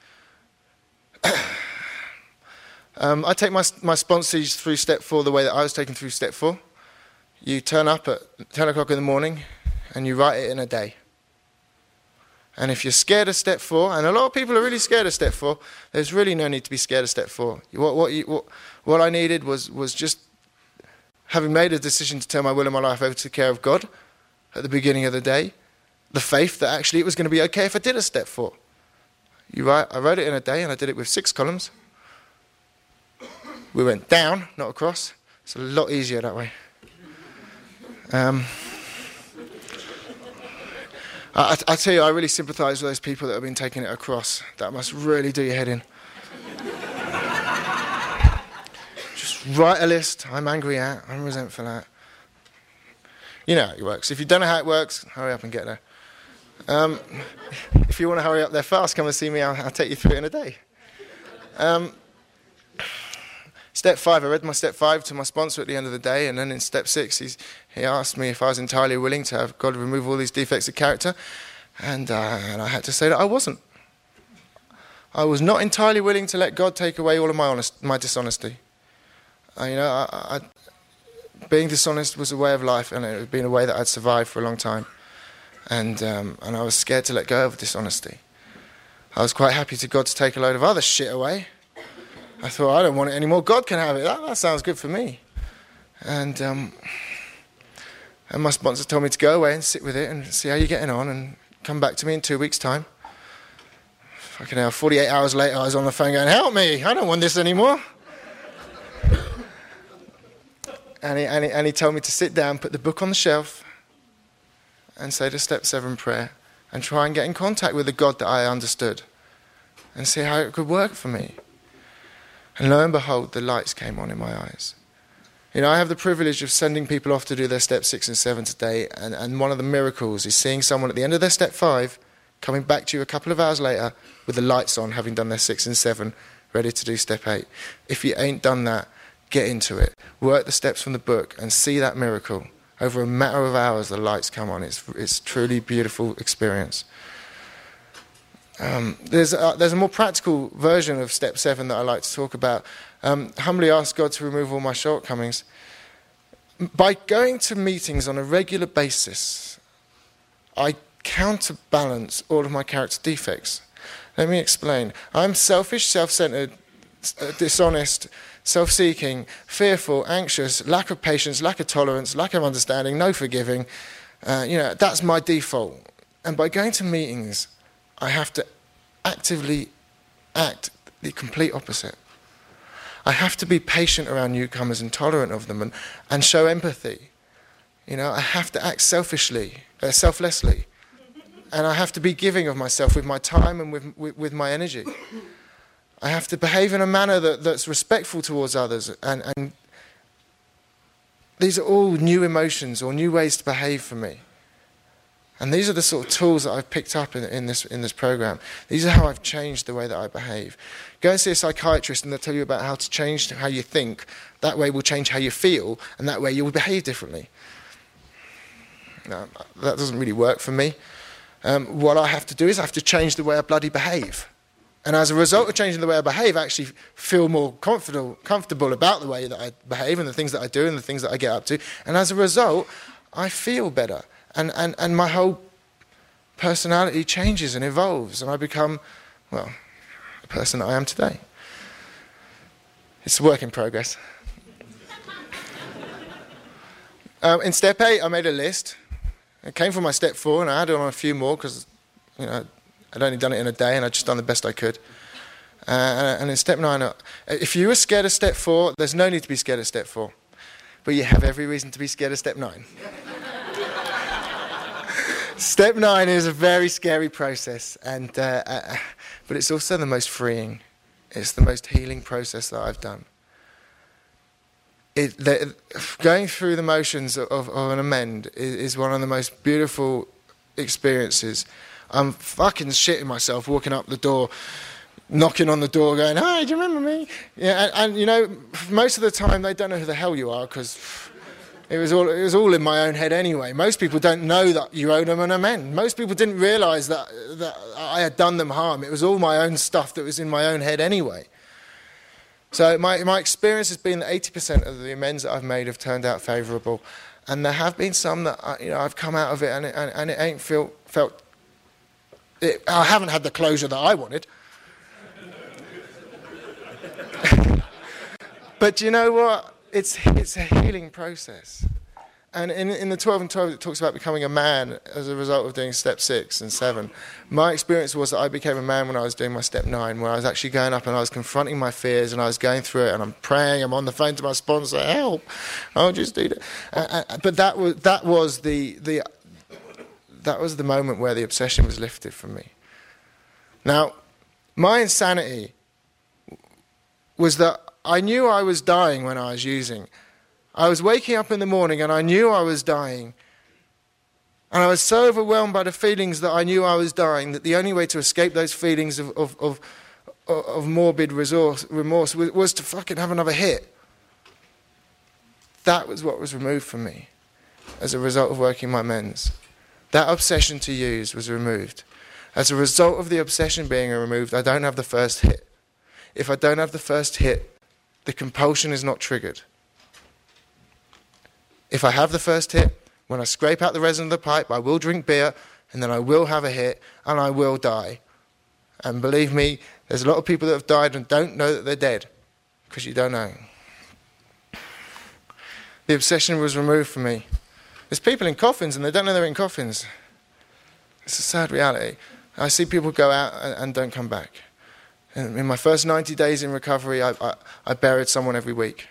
I take my sponsees through step 4 the way that I was taken through step 4. You turn up at 10 o'clock in the morning and you write it in a day. And if you're scared of step 4, and a lot of people are really scared of step 4, there's really no need to be scared of step 4. What I needed was just having made a decision to turn my will and my life over to the care of God at the beginning of the day, the faith that actually it was going to be okay if I did a step 4. I wrote it in a day, and I did it with 6 columns. We went down, not across. It's a lot easier that way. I tell you, I really sympathise with those people that have been taking it across. That must really do your head in. Just write a list. I'm angry at. I'm resentful at. You know how it works. If you don't know how it works, hurry up and get there. If you want to hurry up there fast, come and see me. I'll take you through it in a day. Step 5, I read my step 5 to my sponsor at the end of the day, and then in step 6, he asked me if I was entirely willing to have God remove all these defects of character, and I had to say that I wasn't. I was not entirely willing to let God take away all of my dishonesty. Being dishonest was a way of life, and it had been a way that I'd survived for a long time, and I was scared to let go of dishonesty. I was quite happy to God to take a load of other shit away. I thought, I don't want it anymore. God can have it. That sounds good for me. And my sponsor told me to go away and sit with it and see how you're getting on and come back to me in 2 weeks' time. Fucking hell, 48 hours later, I was on the phone going, help me, I don't want this anymore. And he told me to sit down, put the book on the shelf, and say the step 7 prayer, and try and get in contact with the God that I understood, and see how it could work for me. And lo and behold, the lights came on in my eyes. I have the privilege of sending people off to do their step 6 and 7 today, and one of the miracles is seeing someone at the end of their step 5 coming back to you a couple of hours later with the lights on, having done their 6 and 7, ready to do step 8. If you ain't done that, get into it. Work the steps from the book and see that miracle. Over a matter of hours, the lights come on. It's truly beautiful experience. There's a more practical version of step 7 that I like to talk about. Humbly ask God to remove all my shortcomings. By going to meetings on a regular basis, I counterbalance all of my character defects. Let me explain. I'm selfish, self-centered, dishonest, self-seeking, fearful, anxious, lack of patience, lack of tolerance, lack of understanding, no forgiving. That's my default. And by going to meetings, I have to actively act the complete opposite. I have to be patient around newcomers and tolerant of them and show empathy. I have to act selflessly. And I have to be giving of myself with my time and with my energy. I have to behave in a manner that's respectful towards others. And these are all new emotions or new ways to behave for me. And these are the sort of tools that I've picked up in this program. These are how I've changed the way that I behave. Go and see a psychiatrist and they'll tell you about how to change how you think. That way will change how you feel, and that way you will behave differently. No, that doesn't really work for me. What I have to do is I have to change the way I bloody behave. And as a result of changing the way I behave, I actually feel more comfortable about the way that I behave and the things that I do and the things that I get up to. And as a result, I feel better. And my whole personality changes and evolves, and I become, the person that I am today. It's a work in progress. In step 8, I made a list. It came from my step 4, and I added on a few more because, I'd only done it in a day, and I'd just done the best I could. And in step 9, if you were scared of step 4, there's no need to be scared of step 4. But you have every reason to be scared of step 9. Step 9 is a very scary process, but it's also the most freeing. It's the most healing process that I've done. Going through the motions of an amend is one of the most beautiful experiences. I'm fucking shitting myself walking up the door, knocking on the door, going, "Hi, do you remember me?" Yeah, and most of the time they don't know who the hell you are because it was all in my own head anyway. Most people don't know that you owe them an amend. Most people didn't realise that I had done them harm. It was all my own stuff that was in my own head anyway. So my experience has been that 80% of the amends that I've made have turned out favourable, and there have been some that I've come out of it and it ain't felt. I haven't had the closure that I wanted. But you know what? It's a healing process. And in the 12 and 12, it talks about becoming a man as a result of doing step 6 and 7. My experience was that I became a man when I was doing my step 9, where I was actually going up and I was confronting my fears and I was going through it and I'm praying, I'm on the phone to my sponsor, help, I'll just do that. But that was the moment where the obsession was lifted from me. Now, my insanity was that I knew I was dying when I was using. I was waking up in the morning and I knew I was dying. And I was so overwhelmed by the feelings that I knew I was dying that the only way to escape those feelings of morbid remorse was to fucking have another hit. That was what was removed from me as a result of working my amends. That obsession to use was removed. As a result of the obsession being removed, I don't have the first hit. If I don't have the first hit, the compulsion is not triggered. If I have the first hit, when I scrape out the resin of the pipe, I will drink beer, and then I will have a hit, and I will die. And believe me, there's a lot of people that have died and don't know that they're dead, because you don't know. The obsession was removed from me. There's people in coffins, and they don't know they're in coffins. It's a sad reality. I see people go out and don't come back. In my first 90 days in recovery, I buried someone every week.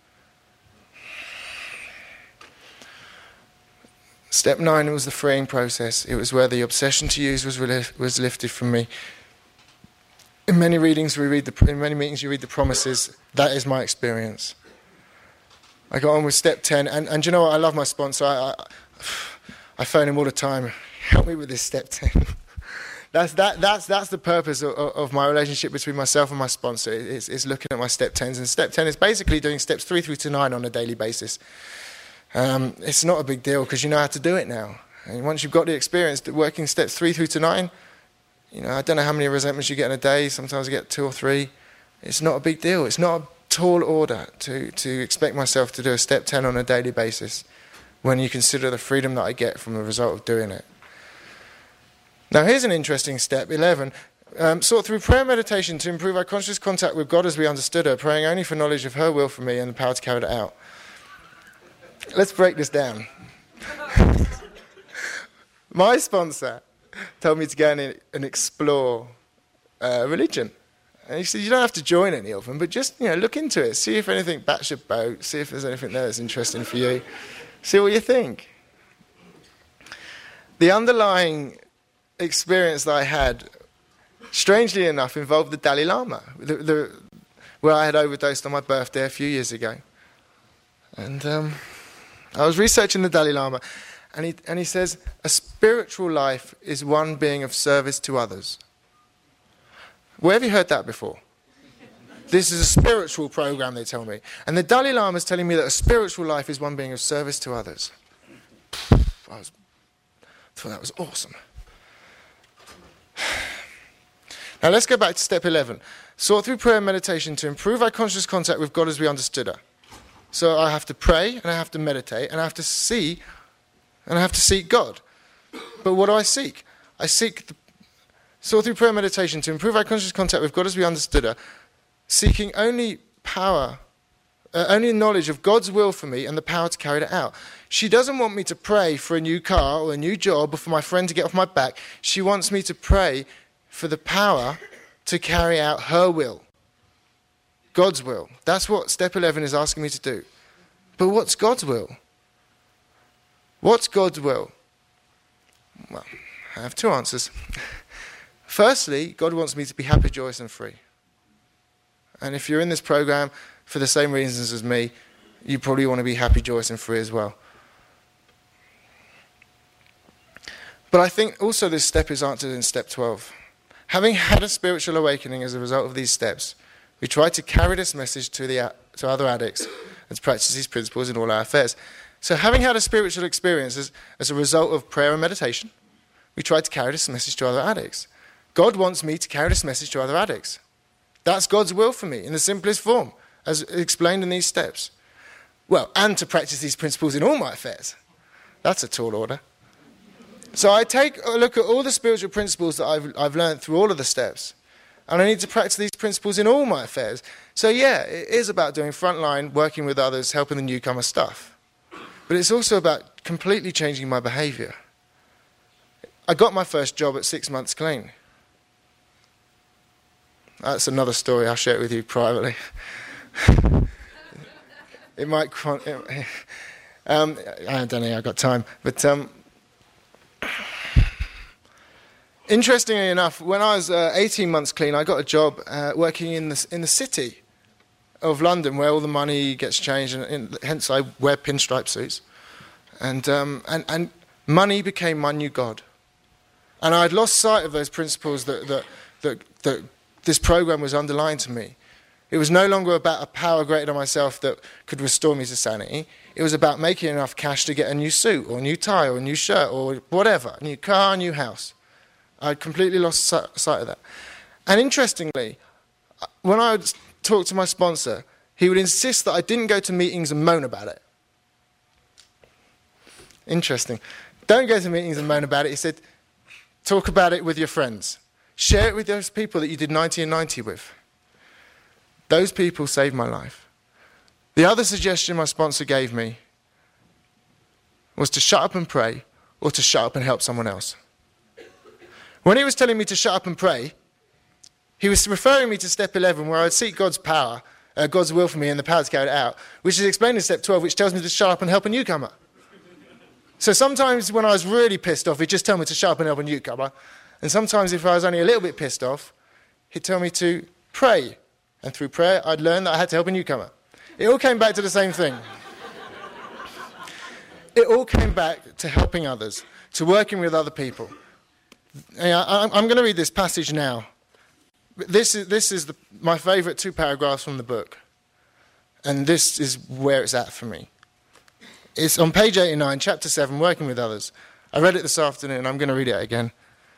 Step 9 was the freeing process. It was where the obsession to use was lifted from me. In many readings, in many meetings, you read the promises. That is my experience. I got on with step 10, and you know what? I love my sponsor. I phone him all the time. Help me with this step 10. That's the purpose of my relationship between myself and my sponsor. It's looking at my step 10s, and step 10 is basically doing steps 3 through to 9 on a daily basis. It's not a big deal because you know how to do it now. And once you've got the experience working steps 3 through to 9, I don't know how many resentments you get in a day. Sometimes I get 2 or 3. It's not a big deal. It's not a tall order to expect myself to do a step 10 on a daily basis when you consider the freedom that I get from the result of doing it. Now here's an interesting step, 11. Sought through prayer and meditation to improve our conscious contact with God as we understood her, praying only for knowledge of her will for me and the power to carry it out. Let's break this down. My sponsor told me to go and explore religion. And he said, you don't have to join any of them, but just look into it, see if anything bats your boat, see if there's anything there that's interesting for you, see what you think. The underlying experience that I had, strangely enough, involved the Dalai Lama, where I had overdosed on my birthday a few years ago. And I was researching the Dalai Lama, and he says, a spiritual life is one being of service to others. Where have you heard that before? This is a spiritual program, they tell me. And the Dalai Lama is telling me that a spiritual life is one being of service to others. I thought that was awesome. Now let's go back to step 11. Sought through prayer and meditation to improve our conscious contact with God as we understood her. So I have to pray, and I have to meditate, and I have to seek God. But what do I seek? I sought through prayer and meditation to improve our conscious contact with God as we understood her, seeking only power, only knowledge of God's will for me and the power to carry it out. She doesn't want me to pray for a new car or a new job or for my friend to get off my back. She wants me to pray for the power to carry out her will, God's will. That's what step 11 is asking me to do. But what's God's will? What's God's will? Well, I have two answers. Firstly, God wants me to be happy, joyous, and free. And if you're in this program for the same reasons as me, you probably want to be happy, joyous, and free as well. But I think also this step is answered in step 12. Having had a spiritual awakening as a result of these steps, we try to carry this message to other addicts and to practice these principles in all our affairs. So having had a spiritual experience as a result of prayer and meditation, we try to carry this message to other addicts. God wants me to carry this message to other addicts. That's God's will for me in the simplest form, as explained in these steps. Well, and to practice these principles in all my affairs. That's a tall order. So I take a look at all the spiritual principles that I've learned through all of the steps, and I need to practice these principles in all my affairs. So yeah, it is about doing frontline, working with others, helping the newcomer stuff. But it's also about completely changing my behaviour. I got my first job at 6 months clean. That's another story. I'll share it with you privately. It might... I don't know, I've got time. But interestingly enough, when I was 18 months clean, I got a job working in the city of London, where all the money gets changed, and hence I wear pinstripe suits. And money became my new god. And I'd lost sight of those principles that this program was underlying to me. It was no longer about a power greater than myself that could restore me to sanity. It was about making enough cash to get a new suit or a new tie or a new shirt or whatever, a new car, a new house. I'd completely lost sight of that. And interestingly, when I would talk to my sponsor, he would insist that I didn't go to meetings and moan about it. Interesting. Don't go to meetings and moan about it. He said, talk about it with your friends. Share it with those people that you did 90 and 90 with. Those people saved my life. The other suggestion my sponsor gave me was to shut up and pray, or to shut up and help someone else. When he was telling me to shut up and pray, he was referring me to step 11, where I would seek God's power, God's will for me and the power to carry it out, which is explained in step 12, which tells me to shut up and help a newcomer. So sometimes when I was really pissed off, he'd just tell me to shut up and help a newcomer. And sometimes if I was only a little bit pissed off, he'd tell me to pray. And through prayer, I'd learn that I had to help a newcomer. It all came back to the same thing. It all came back to helping others, to working with other people. I'm going to read this passage now. This is my favourite 2 paragraphs from the book. And this is where it's at for me. It's on page 89, chapter 7, Working with Others. I read it this afternoon, I'm going to read it again.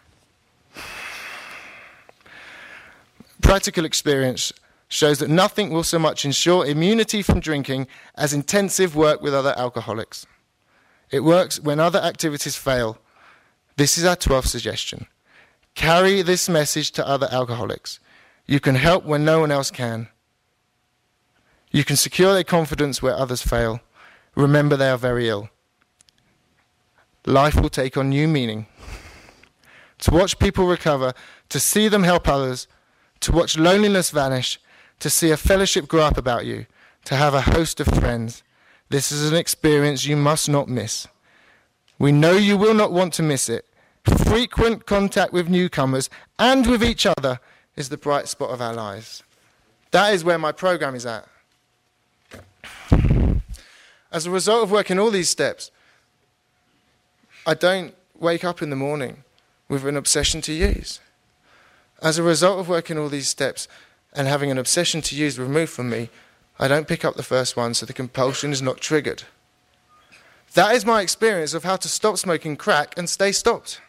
Practical experience shows that nothing will so much ensure immunity from drinking as intensive work with other alcoholics. It works when other activities fail. This is our 12th suggestion. Carry this message to other alcoholics. You can help when no one else can. You can secure their confidence where others fail. Remember, they are very ill. Life will take on new meaning. To watch people recover, to see them help others, to watch loneliness vanish, to see a fellowship grow up about you, to have a host of friends. This is an experience you must not miss. We know you will not want to miss it. Frequent contact with newcomers and with each other is the bright spot of our lives. That is where my program is at. As a result of working all these steps, I don't wake up in the morning with an obsession to use. As a result of working all these steps and having an obsession to use removed from me, I don't pick up the first one, so the compulsion is not triggered. That is my experience of how to stop smoking crack and stay stopped.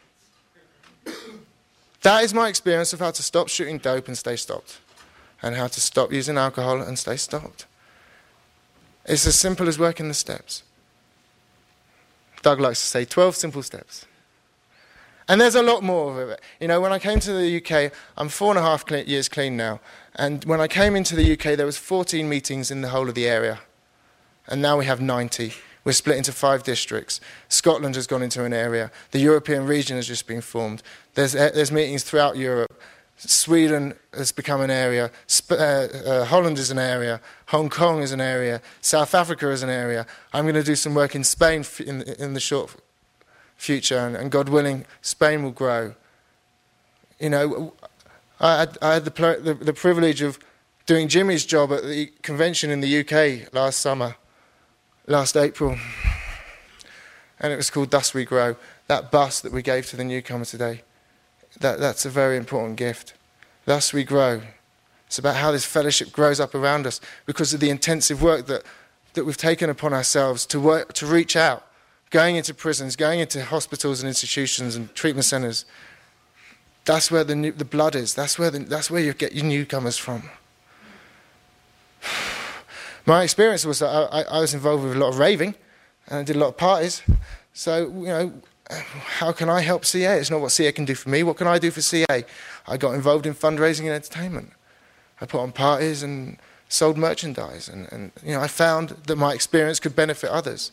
That is my experience of how to stop shooting dope and stay stopped, and how to stop using alcohol and stay stopped. It's as simple as working the steps. Doug likes to say 12 simple steps. And there's a lot more of it. You know, when I came to the UK, I'm 4.5 years clean now. And when I came into the UK, there was 14 meetings in the whole of the area. And now we have 90. We're split into 5 districts. Scotland has gone into an area. The European region has just been formed. There's meetings throughout Europe. Sweden has become an area. Holland is an area. Hong Kong is an area. South Africa is an area. I'm going to do some work in Spain in the short future, and God willing, Spain will grow. You know, I had the privilege of doing Jimmy's job at the convention in the UK last April, and it was called Thus We Grow. That bus that we gave to the newcomer today, that's a very important gift. Thus we grow. It's about how this fellowship grows up around us because of the intensive work that we've taken upon ourselves to reach out, going into prisons, going into hospitals and institutions and treatment centres. That's where the blood is. That's where you get your newcomers from. My experience was that I was involved with a lot of raving, and I did a lot of parties. So, you know, how can I help CA? It's not what CA can do for me. What can I do for CA? I got involved in fundraising and entertainment. I put on parties and sold merchandise. And you know, I found that my experience could benefit others.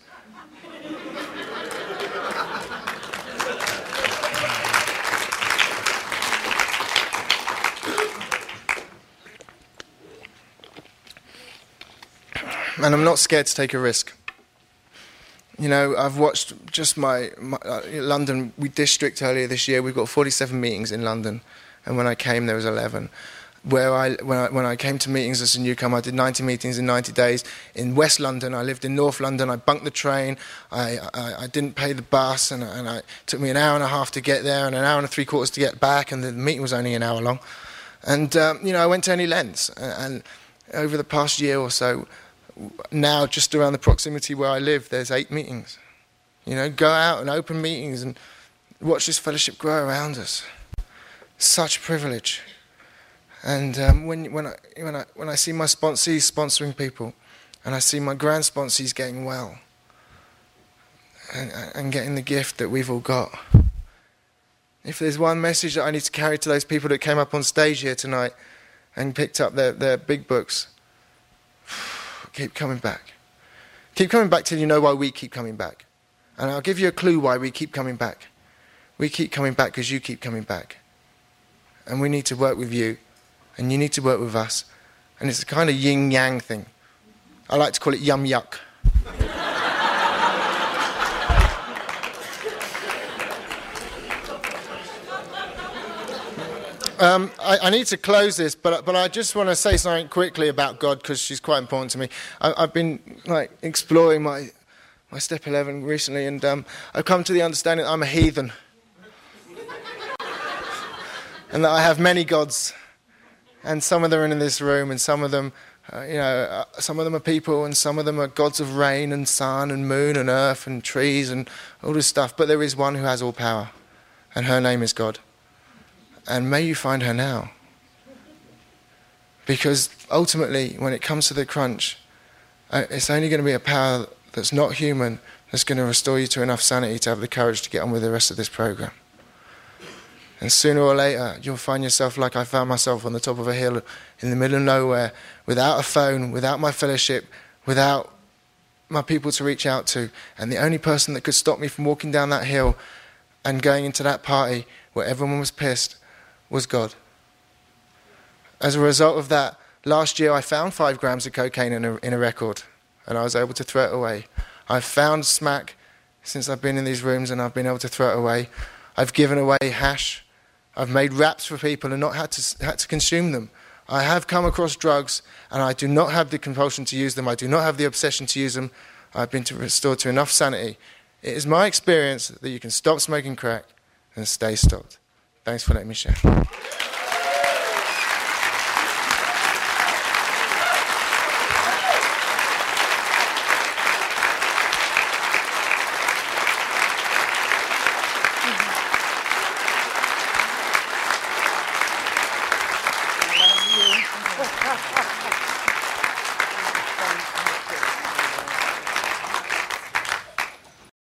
And I'm not scared to take a risk. You know, I've watched just my London district earlier this year. We've got 47 meetings in London, and when I came, there was 11. When I came to meetings as a newcomer, I did 90 meetings in 90 days. In West London, I lived in North London. I bunked the train. I didn't pay the bus, and it took me an hour and a half to get there, and an hour and 3/4 to get back, and the meeting was only an hour long. And you know, I went to any lengths. And over the past year or so, now, just around the proximity where I live, there's 8 meetings. You know, go out and open meetings and watch this fellowship grow around us. Such a privilege. And when I see my sponsees sponsoring people, and I see my grand sponsees getting well, and getting the gift that we've all got. If there's one message that I need to carry to those people that came up on stage here tonight and picked up their big books, keep coming back. Keep coming back till you know why we keep coming back. And I'll give you a clue why we keep coming back. We keep coming back because you keep coming back. And we need to work with you. And you need to work with us. And it's a kind of yin-yang thing. I like to call it yum-yuck. I need to close this, but I just want to say something quickly about God because she's quite important to me. I've been exploring my Step 11 recently, and I've come to the understanding that I'm a heathen, and that I have many gods, and some of them are in this room, and some of them, some of them are people, and some of them are gods of rain and sun and moon and earth and trees and all this stuff. But there is one who has all power, and her name is God. And may you find her now. Because ultimately, when it comes to the crunch, it's only going to be a power that's not human that's going to restore you to enough sanity to have the courage to get on with the rest of this program. And sooner or later, you'll find yourself like I found myself on the top of a hill in the middle of nowhere, without a phone, without my fellowship, without my people to reach out to. And the only person that could stop me from walking down that hill and going into that party where everyone was pissed was God. As a result of that, last year I found 5 grams of cocaine in a record, and I was able to throw it away. I've found smack since I've been in these rooms, and I've been able to throw it away. I've given away hash. I've made wraps for people and not had to consume them. I have come across drugs, and I do not have the compulsion to use them. I do not have the obsession to use them. I've been restored to enough sanity. It is my experience that you can stop smoking crack and stay stopped. Thanks for letting me share.